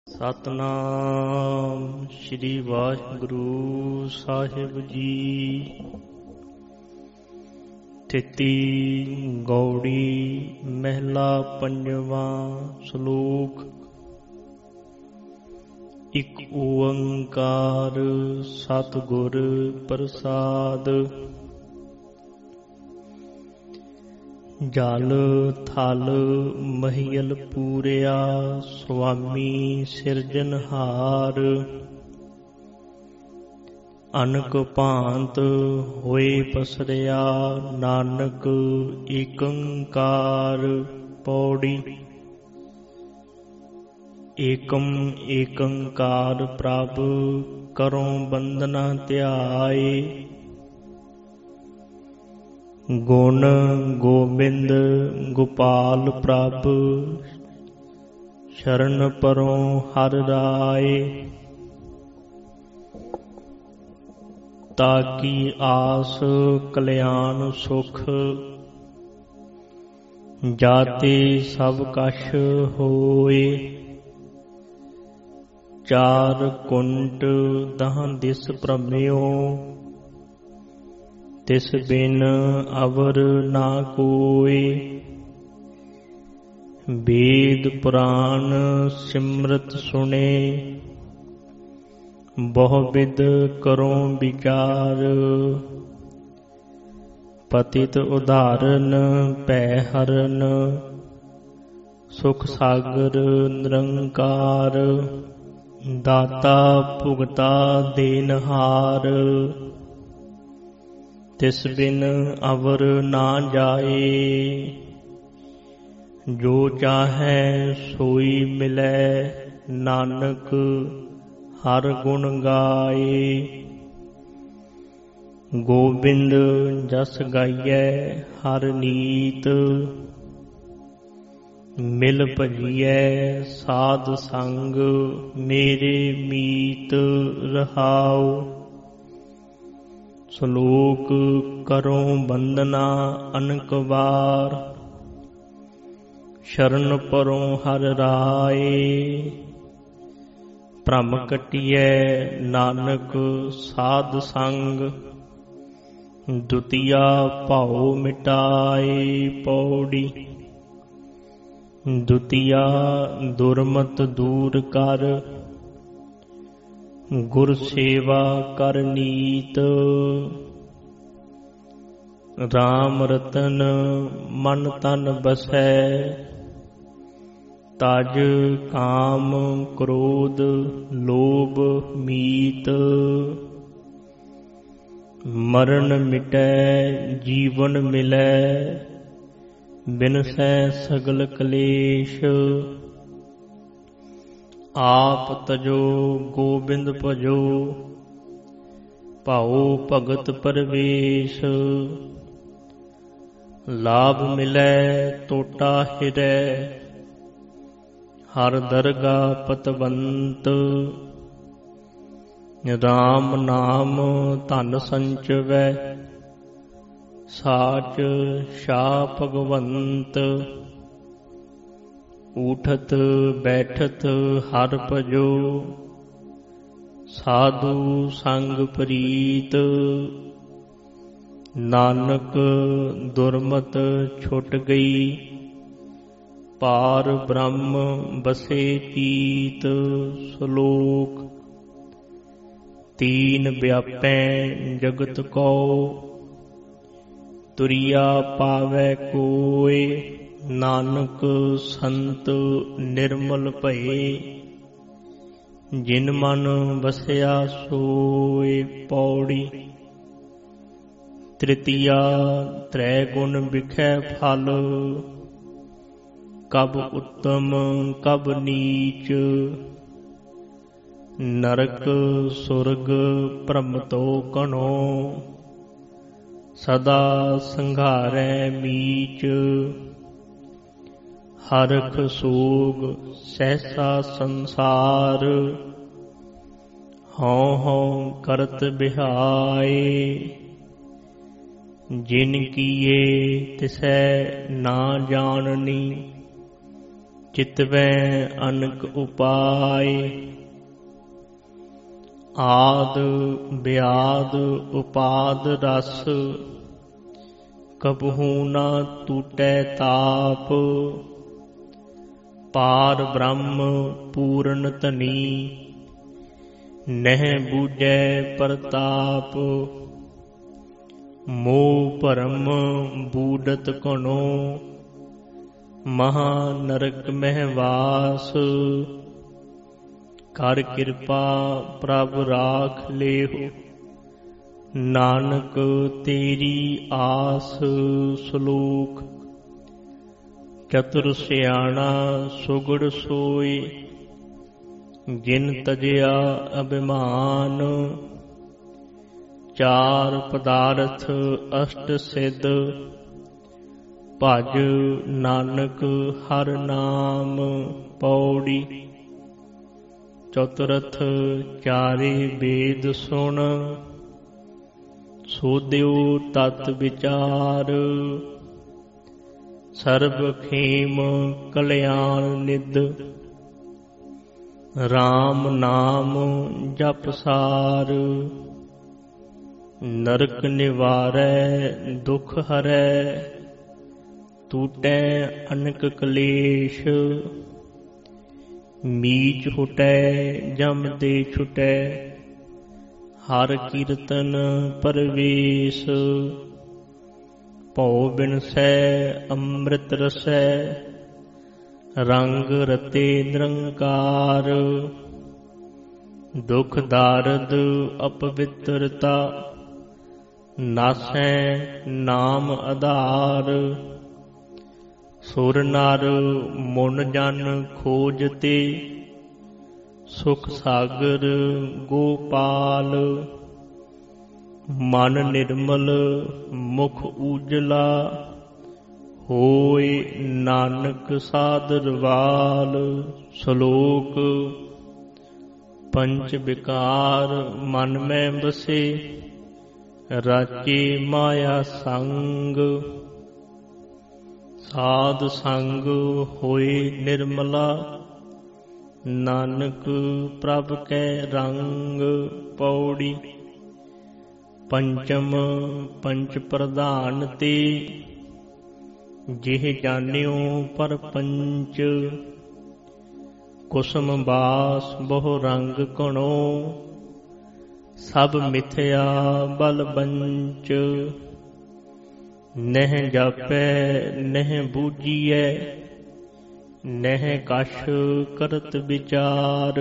ਸਤਨਾਮ ਸ਼੍ਰੀ ਵਾਹਿਗੁਰੂ ਸਾਹਿਬ ਜੀ। ਥਿਤੀ ਗੌੜੀ ਮਹਿਲਾ ਪੰਜਵਾਂ। ਸ਼ਲੋਕ। ਇਕ ਓੰਕਾਰ ਸਤਿਗੁਰ ਪ੍ਰਸਾਦ। ਜਲ ਥਲ ਮਹੀਲ ਪੂਰਿਆ ਸੁਆਮੀ ਸਿਰਜਨਹਾਰ। ਅਨਕ ਭਾਂਤ ਹੋਏ ਪਸਰਿਆ ਨਾਨਕ ਏਕੰਕਾਰ। ਪੌੜੀ। ਏਕੰ ਏਕੰਕਾਰ ਪ੍ਰਭ ਕਰੋ ਬੰਦਨਾ ਧਿਆਏ। ਗੁਣ ਗੋਬਿੰਦ ਗੋਪਾਲ ਪ੍ਰਭ ਸ਼ਰਨ ਪਰੋ ਹਰਿ ਰਾਏ। ਤਾਕੀ ਆਸ ਕਲਿਆਣ ਸੁਖ ਜਾਤੇ ਸਭ ਕਛ ਹੋਏ। ਚਾਰ ਕੁੰਟ ਦਹਾਂ ਦਿਸ ਭ੍ਰਮਿਓ ਤਿਸ ਬਿਨ ਅਵਰ ਨਾ ਕੋਇ। ਵੇਦ ਪੁਰਾਨ ਸਿਮਰਤ ਸੁਣੇ ਬਹੁ ਬਿਦ ਕਰੋ ਵਿਚਾਰ। ਪਤਿਤ ਉਦਾਹਰਨ ਭੈ ਹਰਨ ਸੁਖ ਸਾਗਰ ਨਿਰੰਕਾਰ। ਦਾਤਾ ਭੁਗਤਾ ਦੇਨਹਾਰ ਤਿਸ ਬਿਨ ਅਵਰ ਨਾ ਜਾਏ। ਜੋ ਚਾਹੈ ਸੋਈ ਮਿਲੈ ਨਾਨਕ ਹਰ ਗੁਣ ਗਾਏ। ਗੋਬਿੰਦ ਜਸ ਗਾਈਐ ਹਰ ਨੀਤ ਮਿਲ ਭਜੀਐ ਸਾਧ ਸੰਗ ਮੇਰੇ ਮੀਤ ਰਹਾਉ। ਸ਼ਲੋਕ। ਕਰੋ ਬੰਦਨਾ ਅਨਕ ਵਾਰ ਸ਼ਰਨ ਪਰੋ ਹਰਿ ਰਾਏ। ਭ੍ਰਮ ਕਟਿਐ ਨਾਨਕ ਸਾਧ ਸੰਗ ਦੁਤੀਆ ਭਾਉ ਮਿਟਾਏ। ਪੌੜੀ। ਦੁਤੀਆ ਦੁਰਮਤ ਦੂਰ ਕਰ ਗੁਰ ਸੇਵਾ ਕਰ ਨੀਤ। ਰਾਮ ਰਤਨ ਮਨ ਤਨ ਬਸੈ ਤਜ ਕਾਮ ਕ੍ਰੋਧ ਲੋਭ ਮੀਤ। ਮਰਨ ਮਿਟੈ ਜੀਵਨ ਮਿਲੈ ਬਿਨਸੈ ਸਗਲ ਕਲੇਸ਼। ਆਪ ਤਜੋ ਗੋਬਿੰਦ ਭਜੋ ਭਾਉ ਭਗਤ ਪਰਵੇਸ਼। ਲਾਭ ਮਿਲੈ ਟੋਟਾ ਹਿਰੈ ਹਰ ਦਰਗਾ ਪਤਵੰਤ। ਰਾਮ ਨਾਮ ਧਨ ਸੰਚਵੈ ਸਾਚ ਸ਼ਾ ਭਗਵੰਤ। ਊਠਤ ਬੈਠਤ ਹਰ ਭਜੋ ਸਾਧੂ ਸੰਗ ਪ੍ਰੀਤ। ਨਾਨਕ ਦੁਰਮਤ ਛੁਟ ਗਈ ਪਾਰ ਬ੍ਰਹਮ ਬਸੇ ਚੀਤ। ਸ਼ਲੋਕ। ਤੀਨ ਵਿਆਪੈ ਜਗਤ ਕੋ ਤੁਰਿਆ ਪਾਵੈ ਕੋਇ। ਨਾਨਕ ਸੰਤ ਨਿਰਮਲ ਭਏ ਜਿਨ ਮਨ ਵਸਿਆ ਸੋਇ। ਪੌੜੀ। ਤ੍ਰਿਤੀਆ ਤ੍ਰੈ ਗੁਣ ਵਿਖੈ ਫਲ ਕਬ ਉੱਤਮ ਕਬ ਨੀਚ। ਨਰਕ ਸੁਰਗ ਭ੍ਰਮ ਤੋ ਕਣੋ ਸਦਾ ਸੰਘਾਰੈ ਮੀਚ। ਹਰਖ ਸੋਗ ਸਹਿਸਾ ਸੰਸਾਰ ਹਉ ਹਉ ਕਰਤ ਬਿਹਾਏ। ਜਿਨ ਕੀਏ ਤਿਸੈ ਨਾ ਜਾਣਨੀ ਚਿਤਵੈ ਅਨਕ ਉਪਾਏ। ਆਦ ਬਿਆਦ ਉਪਾਦ ਰਸ, ਕਬਹੂ ਨਾ ਟੂਟੈ ਤਾਪ। ਪਾਰ ਬ੍ਰਹਮ ਪੂਰਨ ਧਨੀ, ਨਹਿ ਬੂਝੈ ਪ੍ਰਤਾਪ। ਮੋਹ ਭਰਮ ਬੂਡਤ ਘਣੋ, ਮਹਾ ਨਰਕ ਮਹਿ ਵਾਸ। ਕਰ ਕਿਰਪਾ ਪ੍ਰਭ ਰਾਖ ਲੇਹੁ, ਨਾਨਕ ਤੇਰੀ ਆਸ। ਸਲੋਕ। ਚਤੁਰ ਸਿਆਣਾ ਸੁਗੜ ਸੋਈ, ਜਿਨ ਤਜਿਆ ਅਭਿਮਾਨ। ਚਾਰ ਪਦਾਰਥ ਅਸ਼ਟ ਸਿੱਧ, ਭਜ ਨਾਨਕ ਹਰਿ ਨਾਮ। ਪੌੜੀ। ਚਤੁਰਥ ਚਾਰੇ ਵੇਦ ਸੁਣ, ਸੋਧਿਓ ਤਤ ਵਿਚਾਰ। ਸਰਬ ਖੇਮ ਕਲਿਆਣ ਨਿਧ, ਰਾਮ ਨਾਮ ਜਪ ਸਾਰ। ਨਰਕ ਨਿਵਾਰੈ ਦੁਖ ਹਰੈ, ਟੂਟੈ ਅਨਕ ਕਲੇਸ਼। ਮੀਚ ਹੁਟੈ ਜਮ ਦੇ ਛੁਟੈ, ਹਰ ਕੀਰਤਨ ਪਰਵੇਸ਼। ਭਉ ਬਿਨਸੈ ਅੰਮ੍ਰਿਤ ਰਸੈ, ਰੰਗ ਰਤੇ ਨਿਰੰਕਾਰ। ਦੁਖ ਦਾਰਦ ਅਪਵਿੱਤਰਤਾ, ਨਾਸੈ ਨਾਮ ਆਧਾਰ। ਸੁਰ ਨਰ ਮੁਨ ਜਨ ਖੋਜਤੇ, ਸੁਖ ਸਾਗਰ ਗੋਪਾਲ। ਮਨ ਨਿਰਮਲ ਮੁਖ ਉਜਲਾ, ਹੋਏ ਨਾਨਕ ਸਾਦਰ ਵਾਲ। ਸ਼ਲੋਕ। ਪੰਚ ਵਿਕਾਰ ਮਨ ਮੈਂ ਬਸੇ, ਰਾਚੇ ਮਾਇਆ ਸੰਗ। ਸਾਧ ਸੰਗ ਹੋਏ ਨਿਰਮਲਾ, ਨਾਨਕ ਪ੍ਰਭ ਕੈ ਰੰਗ। ਪੌੜੀ। ਪੰਚਮ ਪੰਚ ਪ੍ਰਧਾਨ ਤੇ, ਜਿਹ ਜਾਣਿਓ ਪਰਪੰਚ। ਕੁਸਮ ਬਾਸ ਬਹੁ ਰੰਗ ਘਣੋ, ਸਭ ਮਿਥਿਆ ਬਲ ਬੰਚ। ਨਹਿ ਜਾਪੈ ਨਹਿ ਬੂਝੀਐ, ਨਹਿ ਕਛ ਕਰਤ ਵਿਚਾਰ।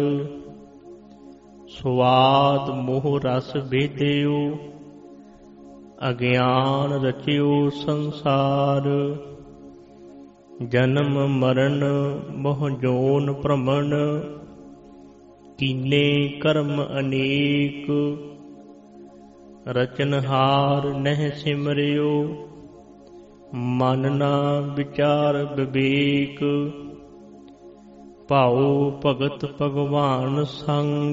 ਸਵਾਦ ਮੋਹ ਰਸ ਭੇਦਿਓ, ਅਗਿਆਨ ਰਚਿਓ ਸੰਸਾਰ। ਜਨਮ ਮਰਨ ਮੋਹ ਜੋਨ ਭ੍ਰਮਣ, ਕੀਨੇ ਕਰਮ ਅਨੇਕ। ਰਚਨਹਾਰ ਨਹਿ ਸਿਮਰਿਓ, ਮਨ ਨਾ ਵਿਚਾਰ ਵਿਵੇਕ। ਭਾਉ ਭਗਤ ਭਗਵਾਨ ਸੰਗ,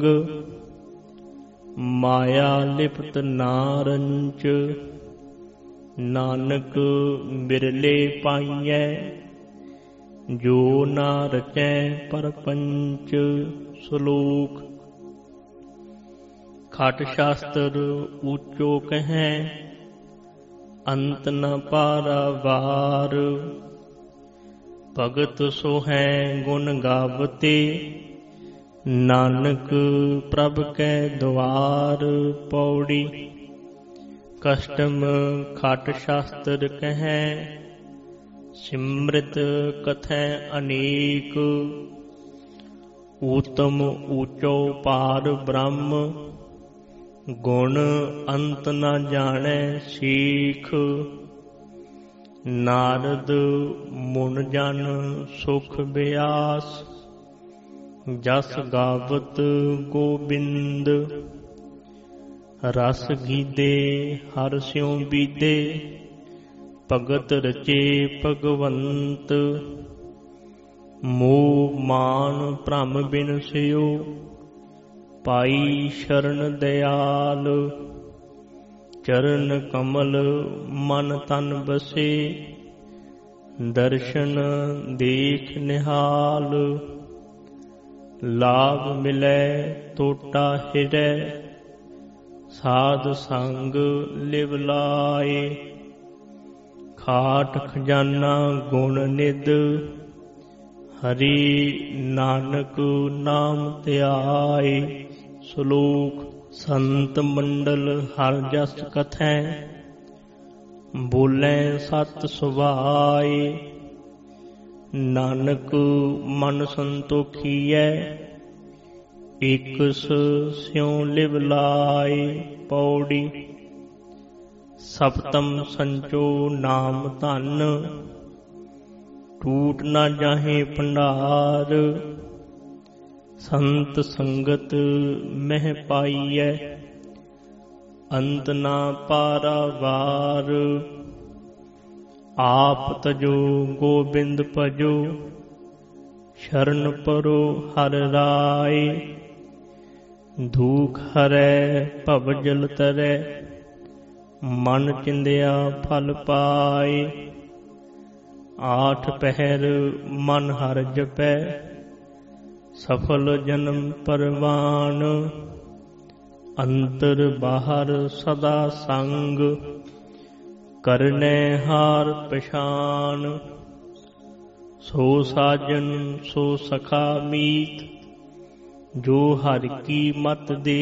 ਮਾਇਆ ਲਿਪਤ ਨਾ ਰੰਚ। ਨਾਨਕ ਬਿਰਲੇ ਪਾਈਐ, ਜੋ ਨਾ ਰਚੈ ਪਰਪੰਚ। ਸ਼ਲੋਕ। ਖਟ ਸ਼ਾਸਤਰ ਊਚੋ ਕਹੈ, ਅੰਤ ਨ ਪਾਰਾਵਾਰ। ਭਗਤ ਸੋਹੈ ਗੁਣ ਗਾਵਤੇ, ਨਾਨਕ ਪ੍ਰਭ ਕੈ ਦੁਆਰ। ਪੌੜੀ। ਕਸ਼ਟਮ ਖਟ ਸ਼ਾਸਤਰ ਕਹੈ, ਸਿਮ੍ਰਿਤ ਕਥੈ ਅਨੇਕ। ਊਤਮ ਊਚੋ ਪਾਰ ਬ੍ਰਹਮ, ਗੁਣ ਅੰਤ ਨ ਜਾਣੈ ਸੀਖ। ਨਾਰਦ ਮੁਨ ਜਨ ਸੁਖ ਬਿਆਸ, ਜਸ ਗਾਵਤ ਗੋਬਿੰਦ। ਰਸ ਗੀਦੇ ਹਰਿ ਸਿਉ ਬੀਦੇ, ਭਗਤ ਰਚੇ ਭਗਵੰਤ। ਮੋਹ ਮਾਨ ਭ੍ਰਮ ਬਿਨਸਿਓ, ਪਾਈ ਸ਼ਰਨ ਦਿਆਲ। ਚਰਨ ਕਮਲ ਮਨ ਤਨ ਬਸੇ, ਦਰਸ਼ਨ ਦੇਖ ਨਿਹਾਲ। ਲਾਭ ਮਿਲੈ ਟੋਟਾ ਹਿਰੈ, ਸਾਧ ਸੰਗ ਲਿਵ ਲਾਏ। ਖਾਟ ਖਜ਼ਾਨਾ ਗੁਣ ਨਿਧ, ਹਰੀ ਨਾਨਕ ਨਾਮ ਧਿਆਏ। ਸ਼ਲੋਕ। ਸੰਤ ਮੰਡਲ ਹਰਿ ਜਸ ਕਥੈ, ਬੋਲੇ ਸਤ ਸੁਭਾਏ। ਨਾਨਕ ਮਨ ਸੰਤੋਖੀਐ, ਏਕਸ ਸਿਉ ਲਿਵ ਲਾਏ। ਪੌੜੀ। ਸਪਤਮ ਸੰਚੋ ਨਾਮ ਧਨ, ਟੂਟ ਨਾ ਜਾਹੇ ਭੰਡਾਰ। ਸੰਤ ਸੰਗਤ ਮਹਿ ਪਾਈਐ, ਅੰਤ ਨਾ ਪਾਰਾਵਾਰ। ਆਪ ਤਜੋ ਗੋਬਿੰਦ ਭਜੋ, ਸ਼ਰਨ ਪਰੋ ਹਰਿ ਰਾਏ। ਦੁਖ ਹਰੈ ਭਵ ਜਲ ਤਰੈ, ਮਨ ਚਿੰਦਿਆ ਫਲ ਪਾਏ। ਆਠ ਪਹਿਰ ਮਨ ਹਰਿ ਜਪੈ, ਸਫਲ ਜਨਮ ਪਰਵਾਨ। ਅੰਤਰ ਬਾਹਰ ਸਦਾ ਸੰਗ, ਕਰਨੈ ਹਾਰ ਪਛਾਨ। ਸੋ ਸਾਜਨ ਸੋ ਸਖਾ ਮੀਤ, ਜੋ ਹਰਿ ਕੀ ਮਤ ਦੇ।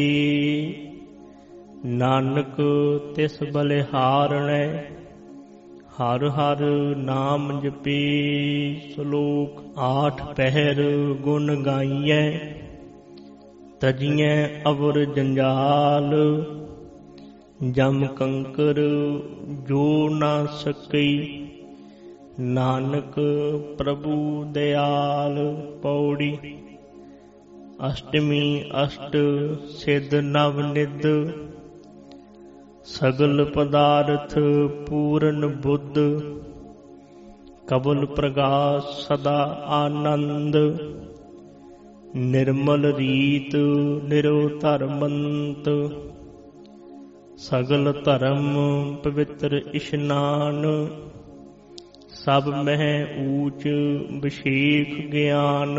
ਨਾਨਕ ਤਿਸ ਬਲਿਹਾਰਣੈ, ਹਰਿ ਹਰਿ ਨਾਮ ਜਪੇ। ਸ਼ਲੋਕ। ਆਠ ਪਹਿਰ ਗੁਣ ਗਾਈਐ, ਤਜੀਐ ਅਵਰ ਜੰਜਾਲ। ਜਮ ਕੰਕਰ ਜੋ ਨਾ ਸਕਈ, ਨਾਨਕ ਪ੍ਰਭੂ ਦਿਆਲ। ਪੌੜੀ। ਅਸ਼ਟਮੀ ਅਸ਼ਟ ਸਿੱਧ ਨਵ ਨਿਧ, ਸਗਲ ਪਦਾਰਥ ਪੂਰਨ ਬੁੱਧ। ਕਬਲ ਪ੍ਰਗਾਸ ਸਦਾ ਆਨੰਦ, ਨਿਰਮਲ ਰੀਤ ਨਿਰੋ ਧਰਮੰਤ। ਸਗਲ ਧਰਮ ਪਵਿੱਤਰ ਇਸ਼ਨਾਨ, ਸਭ ਮਹਿ ਊਚ ਵਿਸ਼ੇਖ ਗਿਆਨ।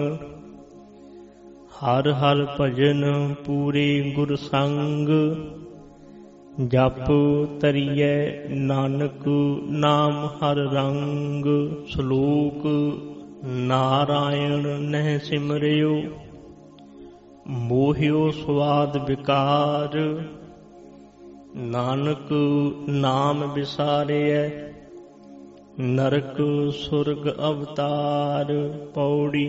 ਹਰਿ ਹਰਿ ਭਜਨ ਪੂਰੇ ਗੁਰ ਸੰਗ, ਜਪ ਤਰੀਐ ਨਾਨਕ ਨਾਮ ਹਰਿ ਰੰਗ। ਸ਼ਲੋਕ। ਨਾਰਾਇਣ ਨਹਿ ਸਿਮਰਿਓ, ਮੋਹਿਓ ਸਵਾਦ ਵਿਕਾਰ। ਨਾਨਕ ਨਾਮ ਵਿਸਾਰਿਐ, ਨਰਕ ਸੁਰਗ ਅਵਤਾਰ। ਪੌੜੀ।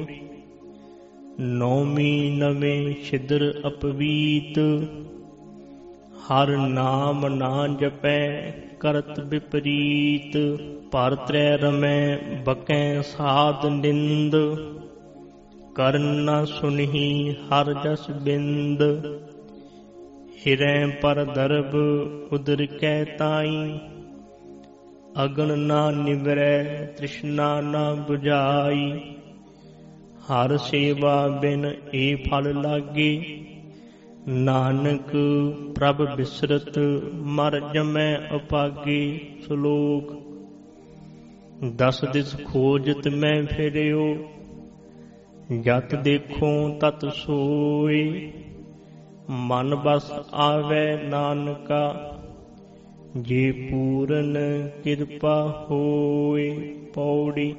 ਨੌਮੀ ਨਵੇਂ ਛਿਦਰ ਅਪਵੀਤ, ਹਰ ਨਾਮ ਨਾ ਜਪੈ ਕਰਤ ਵਿਪਰੀਤ। ਭਰ ਤ੍ਰੈ ਰਮੈ ਬਕੈ ਸਾਧ ਨਿੰਦ, ਕਰਨ ਨਾ ਸੁਨਹੀ ਹਰਿ ਜਸ ਬਿੰਦ। ਹਿਰੈ ਪਰ ਦਰਬ ਉਦਰ ਕੈ ਤਾਈ, ਅਗਨ ਨਾ ਨਿਵਰੈ ਤ੍ਰਿਸ਼ਨਾ ਨਾ ਬੁਝਾਈ। ਹਰਿ ਸੇਵਾ ਬਿਨ ਏ ਫਲ ਲਾਗੇ, ਨਾਨਕ ਪ੍ਰਭ ਬਿਸਰਤ ਮਰ ਜਮੈ ਅਪਾਗੇ। ਸ਼ਲੋਕ। ਦਸ ਦਿਸ ਖੋਜਤ ਮੈਂ ਫਿਰਿਓ, ਜਤ ਦੇਖੋ ਤਤ ਸੋਏ। ਮਨ ਬਸ ਆਵੈ ਨਾਨਕਾ, ਜੇ ਪੂਰਨ ਕਿਰਪਾ ਹੋਏ। ਪੌੜੀ।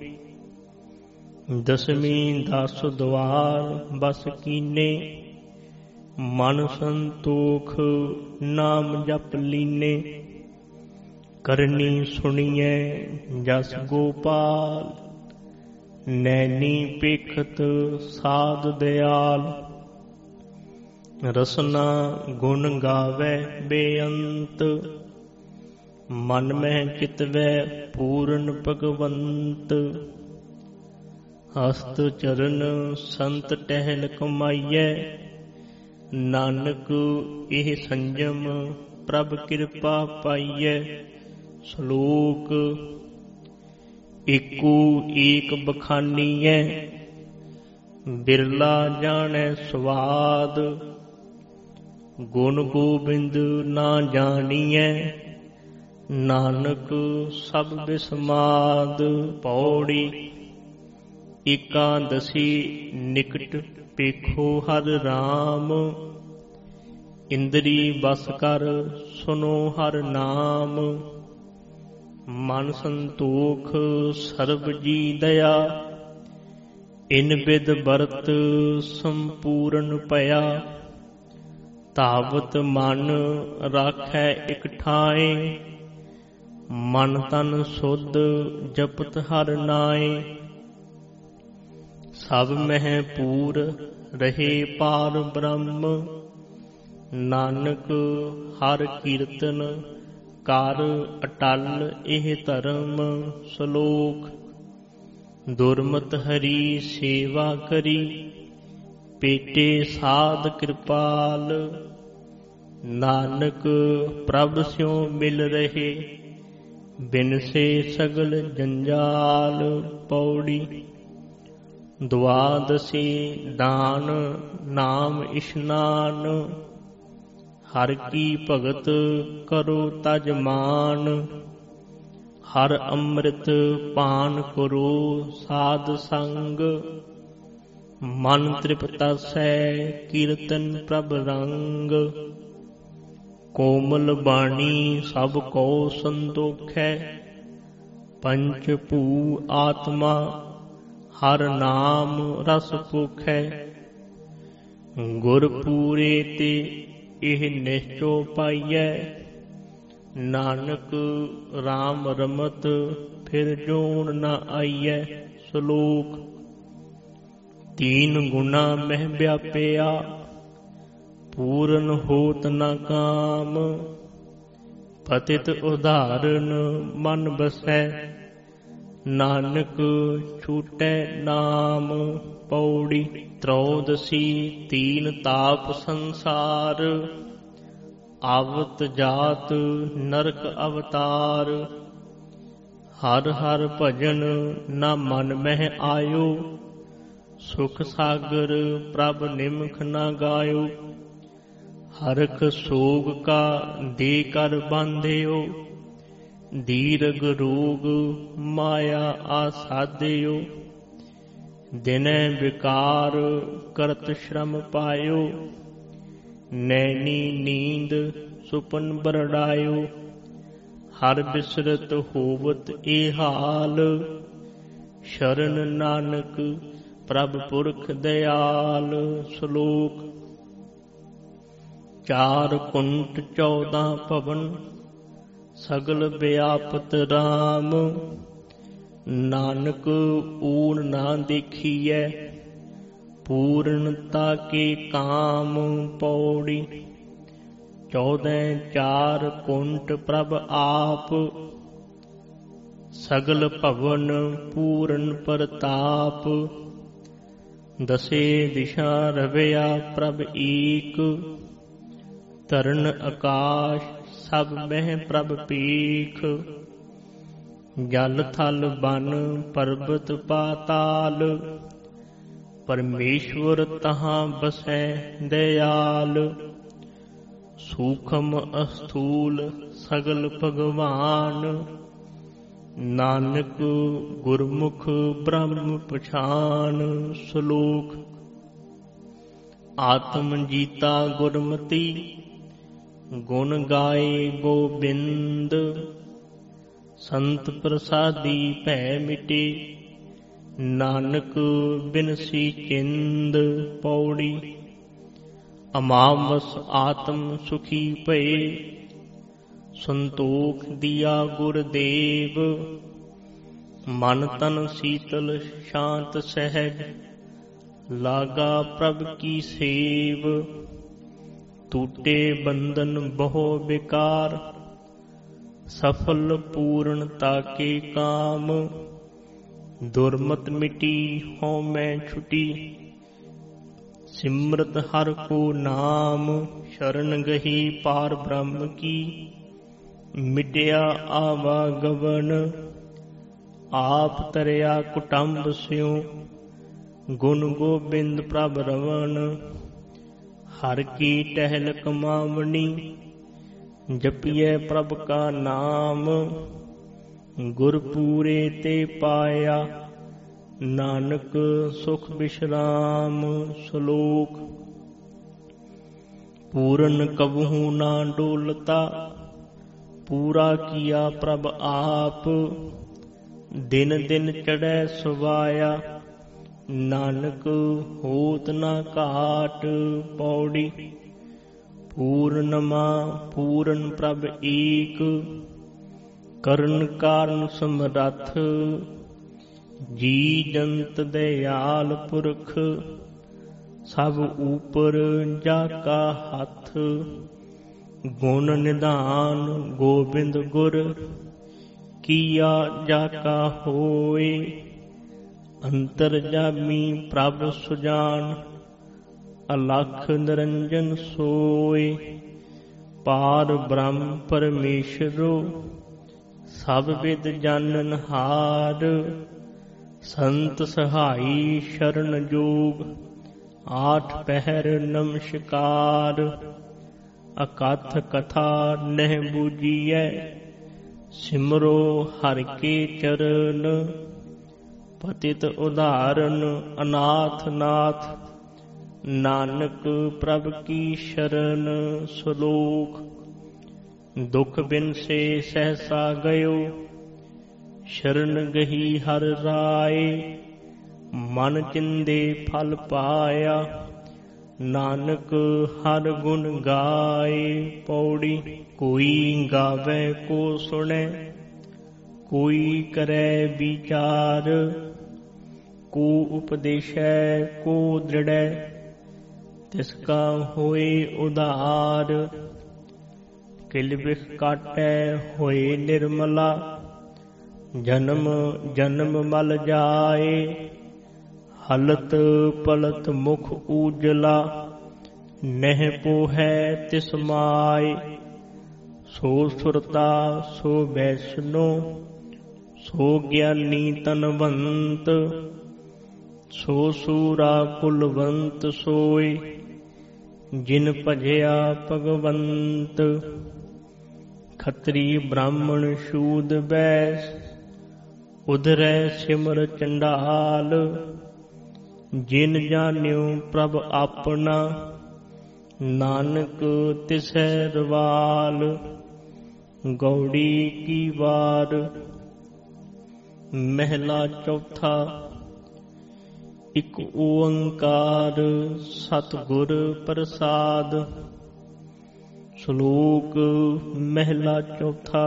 ਦਸਵੀਂ ਦਸ ਦੁਆਰ ਬਸ ਕੀਨੇ, ਮਨ ਸੰਤੋਖ ਨਾਮ ਜਪ ਲੀਨੇ। ਕਰਨੀ ਸੁਣੀਐ ਜਸ ਗੋਪਾਲ, ਨੈਣੀ ਪੇਖਤ ਸਾਧ ਦਿਆਲ। ਰਸਨਾ ਗੁਣ ਗਾਵੈ ਬੇਅੰਤ, ਮਨ ਮਹਿ ਚਿਤਵੈ ਪੂਰਨ ਭਗਵੰਤ। ਹਸਤ ਚਰਨ ਸੰਤ ਟਹਿਲ ਕਮਾਈਐ, ਨਾਨਕ ਇਹ ਸੰਜਮ ਪ੍ਰਭ ਕਿਰਪਾ ਪਾਈਐ। ਸ਼ਲੋਕ। ਏਕੋ ਏਕ ਬਖਾਨੀਐ, ਬਿਰਲਾ ਜਾਣੈ ਸਵਾਦ। ਗੁਣ ਗੋਬਿੰਦ ਨਾ ਜਾਣੀਐ, ਨਾਨਕ ਸਭ ਬਿਸਮਾਦ। ਪੌੜੀ। ਇਕਾਦਸੀ ਨਿਕਟ ਪੇਖੋ ਹਰਿ ਰਾਮ। ਇੰਦਰੀ ਬਸ ਕਰ ਸੁਨੋ ਹਰਿ ਨਾਮ। ਮਨ ਸੰਤੋਖ ਸਰਬ ਜੀ ਦਇਆ। ਇਨ ਬਿਦ ਬਰਤ ਸੰਪੂਰਨ ਭਇਆ। ਧਾਵਤ ਮਨ ਰਾਖੈ ਇਕ ਠਾਏ। ਮਨ ਤਨ ਸੁਧ ਜਪਤ ਹਰਿ ਨਾਏ। ਸਭ ਮਹਿ ਪੂਰ ਰਹੇ ਪਾਰ ਬ੍ਰਹਮ। ਨਾਨਕ ਹਰਿ ਕੀਰਤਨ ਕਰ ਅਟਲ ਇਹ ਧਰਮ। ਸ਼ਲੋਕ। ਦੁਰਮਤ ਹਰੀ ਸੇਵਾ ਕਰੀ। ਪੇਟੇ ਸਾਧ ਕਿਰਪਾਲ। ਨਾਨਕ ਪ੍ਰਭ ਸਿਉ ਮਿਲ ਰਹੇ। ਬਿਨਸੇ ਸਗਲ ਜੰਜਾਲ। ਪੌੜੀ। ਦੁਆਦਸੀ ਦਾਨ ਨਾਮ ਇਸ਼ਨਾਨ। ਹਰਿ ਕੀ ਭਗਤ ਕਰੋ ਤਜ ਮਾਨ। ਹਰਿ ਅੰਮ੍ਰਿਤ ਪਾਨ ਕਰੋ ਸਾਧ ਸੰਗ। ਮਨ ਤ੍ਰਿਪਤਾਸੈ ਕੀਰਤਨ ਪ੍ਰਭ ਰੰਗ। ਕੋਮਲ ਬਾਣੀ ਸਭ ਕੋ ਸੰਤੋਖੈ। ਪੰਚ ਭੂ ਆਤਮਾ ਹਰਿ ਨਾਮ ਰਸ ਭੁਖੈ। ਗੁਰ ਪੂਰੇ ਤੇ ਇਹ ਨਿਸ਼ਚੋ ਪਾਈਐ। ਨਾਨਕ ਰਾਮ ਰਮਤ ਫਿਰ ਜੋਣ ਨ ਆਈਐ। ਸ਼ਲੋਕ। ਤੀਨ ਗੁਣਾ ਮਹਿ ਵਿਆਪਿਆ। ਪੂਰਨ ਹੋਤ ਨ ਕਾਮ। ਪਤਿਤ ਉਦਾਹਰਨ ਮਨ ਬਸੈ। ਨਾਨਕ ਛੂਟੈ ਨਾਮ। ਪੌੜੀ। ਤ੍ਰੋਦਸੀ ਤੀਨ ਤਾਪ ਸੰਸਾਰ। ਆਵਤ ਜਾਤ ਨਰਕ ਅਵਤਾਰ। ਹਰਿ ਹਰਿ ਭਜਨ ਨ ਮਨ ਮਹਿ ਆਇਓ। ਸੁਖ ਸਾਗਰ ਪ੍ਰਭ ਨਿਮਖ ਨ ਗਾਇਓ। ਹਰਖ ਸੋਗ ਕਾ ਦੇ ਕਰ ਬਾਂਧਿਓ। ਦੀਰਘ ਰੋਗ ਮਾਇਆ ਆਸਾਦਿਓ। ਦਿਨੈ ਵਿਕਾਰ ਕਰਤ ਸ਼ਰਮ ਪਾਇਓ। ਨੈਣੀ ਨੀਂਦ ਸੁਪਨ ਬਰੜਾਇਓ। ਹਰ ਬਿਸਰਤ ਹੋਵਤ ਇਹ ਹਾਲ। ਸ਼ਰਨ ਨਾਨਕ ਪ੍ਰਭ ਪੁਰਖ ਦਇਆਲ। ਸ਼ਲੋਕ। ਚਾਰ ਕੁੰਟ 14 ਭਵਨ। ਸਗਲ ਵਿਆਪਤ ਰਾਮ। ਨਾਨਕ ਊਣ ਨਾ ਦੇਖੀਐ। ਪੂਰਨਤਾ ਕੇ ਕਾਮ। ਪੌੜੀ। 14 ਚਾਰ ਕੁੰਟ ਪ੍ਰਭ ਆਪ। ਸਗਲ ਭਵਨ ਪੂਰਨ ਪ੍ਰਤਾਪ। ਦਸੇ ਦਿਸ਼ਾ ਰਵਿਆ ਪ੍ਰਭ ਏਕ। ਧਰਨ ਆਕਾਸ਼ ਸਭ ਮਹਿ ਪ੍ਰਭ ਪੀਖ। ਜਲ ਥਲ ਬਨ ਪਰਬਤ ਪਾਤਾਲ। ਪਰਮੇਸ਼ਵਰ ਤਹਾਂ ਬਸੈ ਦਇਆਲ। ਸੂਖਮ ਅਸਥੂਲ ਸਗਲ ਭਗਵਾਨ। ਨਾਨਕ ਗੁਰਮੁਖ ਬ੍ਰਹਮ ਪਛਾਨ। ਸ਼ਲੋਕ। ਆਤਮ ਜੀਤਾ ਗੁਰਮਤੀ। ਗੁਣ ਗਾਏ ਗੋਬਿੰਦ। ਸੰਤ ਪ੍ਰਸਾਦੀ ਭੈ ਮਿਟੇ। ਨਾਨਕ ਬਿਨਸੀ ਚਿੰਦ। ਪੌੜੀ। ਅਮਾਵਸ ਆਤਮ ਸੁਖੀ ਭਏ। ਸੰਤੋਖ ਦੀਆ ਗੁਰਦੇਵ। ਮਨ ਤਨ ਸੀਤਲ ਸ਼ਾਂਤ ਸਹਿਜ। ਲਾਗਾ ਪ੍ਰਭ ਕੀ ਸੇਵ। ਟੂਟੇ ਬੰਧਨ ਬਹੁ ਵਿਕਾਰ। ਸਫਲ ਪੂਰਨਤਾ ਕੇ ਕਾਮ। ਦੁਰਮਤ ਮਿਟੀ ਹਉ ਮੈਂ ਛੁਟੀ। ਸਿਮਰਤ ਹਰਿ ਕੋ ਨਾਮ। ਸ਼ਰਨ ਗਹੀ ਪਾਰ ਬ੍ਰਹਮ ਕੀ। ਮਿਟਿਆ ਆਵਾਗਵਨ। ਆਪ ਤਰਿਆ ਕੁਟੰਬ ਸਿਉ। ਗੁਣ ਗੋਬਿੰਦ ਪ੍ਰਭ ਰਵਣ। ਹਰਿ ਕੀ ਟਹਿਲ ਕਮਾਵਣੀ। ਜਪੀਐ ਪ੍ਰਭ ਕਾ ਨਾਮ, ਗੁਰ ਪੂਰੇ ਤੇ ਪਾਇਆ। ਨਾਨਕ ਸੁਖ ਬਿਸ਼ਰਾਮ। ਸ਼ਲੋਕ। ਪੂਰਨ ਕਬਹੂ ਨਾ ਡੋਲਤਾ, ਪੂਰਾ ਕੀਆ ਪ੍ਰਭ ਆਪ। ਦਿਨ ਦਿਨ ਚੜ੍ਹੈ ਸੁਵਾਇਆ, ਨਾਨਕ ਹੋਤ ਨਾ ਘਾਟ। ਪੌੜੀ। ਪੂਰਨਮਾ ਪੂਰਨ ਪ੍ਰਭ ਏਕ, ਕਰਨ ਕਾਰਨ ਸਮਰੱਥ। ਜੀ ਜੰਤ ਦਇਆਲ ਪੁਰਖ, ਸਭ ਊਪਰ ਜਾ ਕਾ ਹੱਥ। ਗੁਣ ਨਿਧਾਨ ਗੋਬਿੰਦ ਗੁਰ, ਕੀਆ ਜਾ ਕਾ ਹੋਏ। ਅੰਤਰਜਾਮੀ ਪ੍ਰਭ ਸੁਜਾਨ, ਅਲਖ ਨਿਰੰਜਨ ਸੋਏ। ਪਾਰ ਬ੍ਰਹਮ ਪਰਮੇਸ਼ਰੋ, ਸਭ ਵਿਦ ਜਾਣਨਹਾਰ। ਸੰਤ ਸਹਾਈ ਸ਼ਰਨ ਜੋਗ, ਆਠ ਪਹਿਰ ਨਮਸਕਾਰ। ਅਕਥ ਕਥਾ ਨਹਿ ਬੂਝੀਐ, ਸਿਮਰੋ ਹਰਿ ਕੇ ਚਰਨ। ਪਤਿਤ ਉਧਾਰਨ ਅਨਾਥ ਨਾਥ, ਨਾਨਕ ਪ੍ਰਭ ਕੀ ਸ਼ਰਨ। ਸ਼ਲੋਕ। ਦੁਖ ਬਿਨ ਸੇ ਸਹਸਾ ਗਇਓ, ਸ਼ਰਨ ਗਹੀ ਹਰਿ ਰਾਏ। ਮਨ ਚਿੰਦੇ ਫਲ ਪਾਇਆ, ਨਾਨਕ ਹਰਿ ਗੁਣ ਗਾਏ। ਪੌੜੀ। ਕੋਈ ਗਾਵੇ ਕੋ ਸੁਣੈ, ਕੋਈ ਕਰੈ ਵਿਚਾਰ। ਕੋ ਉਪਦੇਸ਼ੈ ਕੋ ਦ੍ਰਿੜੈ, ਤਿਸ ਕਾ ਹੋਏ ਉਧਾਰ। ਕਿਲ ਬਿਖ ਕਾਟੈ ਹੋਏ ਨਿਰਮਲਾ, ਜਨਮ ਜਨਮ ਮਲ ਜਾਏ। ਹਲਤ ਪਲਤ ਮੁਖ ਊਜਲਾ, ਨਹਿ ਪੋਹੈ ਤਿਸ ਮਾਏ। ਸੋ ਸੁਰਤਾ ਸੋ ਵੈਸ਼ਨੋ, ਸੋ ਗਿਆਨੀ ਤਨਵੰਤ। ਸੋ ਸੂਰਾ ਕੁਲਵੰਤ ਸੋਏ, ਜਿਨ ਭਜਿਆ ਭਗਵੰਤ। ਖੱਤਰੀ ਬ੍ਰਾਹਮਣ ਸ਼ੂਦ ਬੈਸ, ਉਧਰੈ ਸਿਮਰ ਚੰਡਾਲ। ਜਿਨ ਜਾਣਿਓ ਪ੍ਰਭ ਆਪਣਾ, ਨਾਨਕ ਤਿਸੈ ਰਵਾਲ। ਗੌੜੀ ਕੀ ਵਾਰ। ਮਹਿਲਾ ਚੌਥਾ। ਇਕ ਓੰਕਾਰ ਸਤਿਗੁਰ ਪ੍ਰਸਾਦ। ਸ਼ਲੋਕ। ਮਹਿਲਾ ਚੌਥਾ।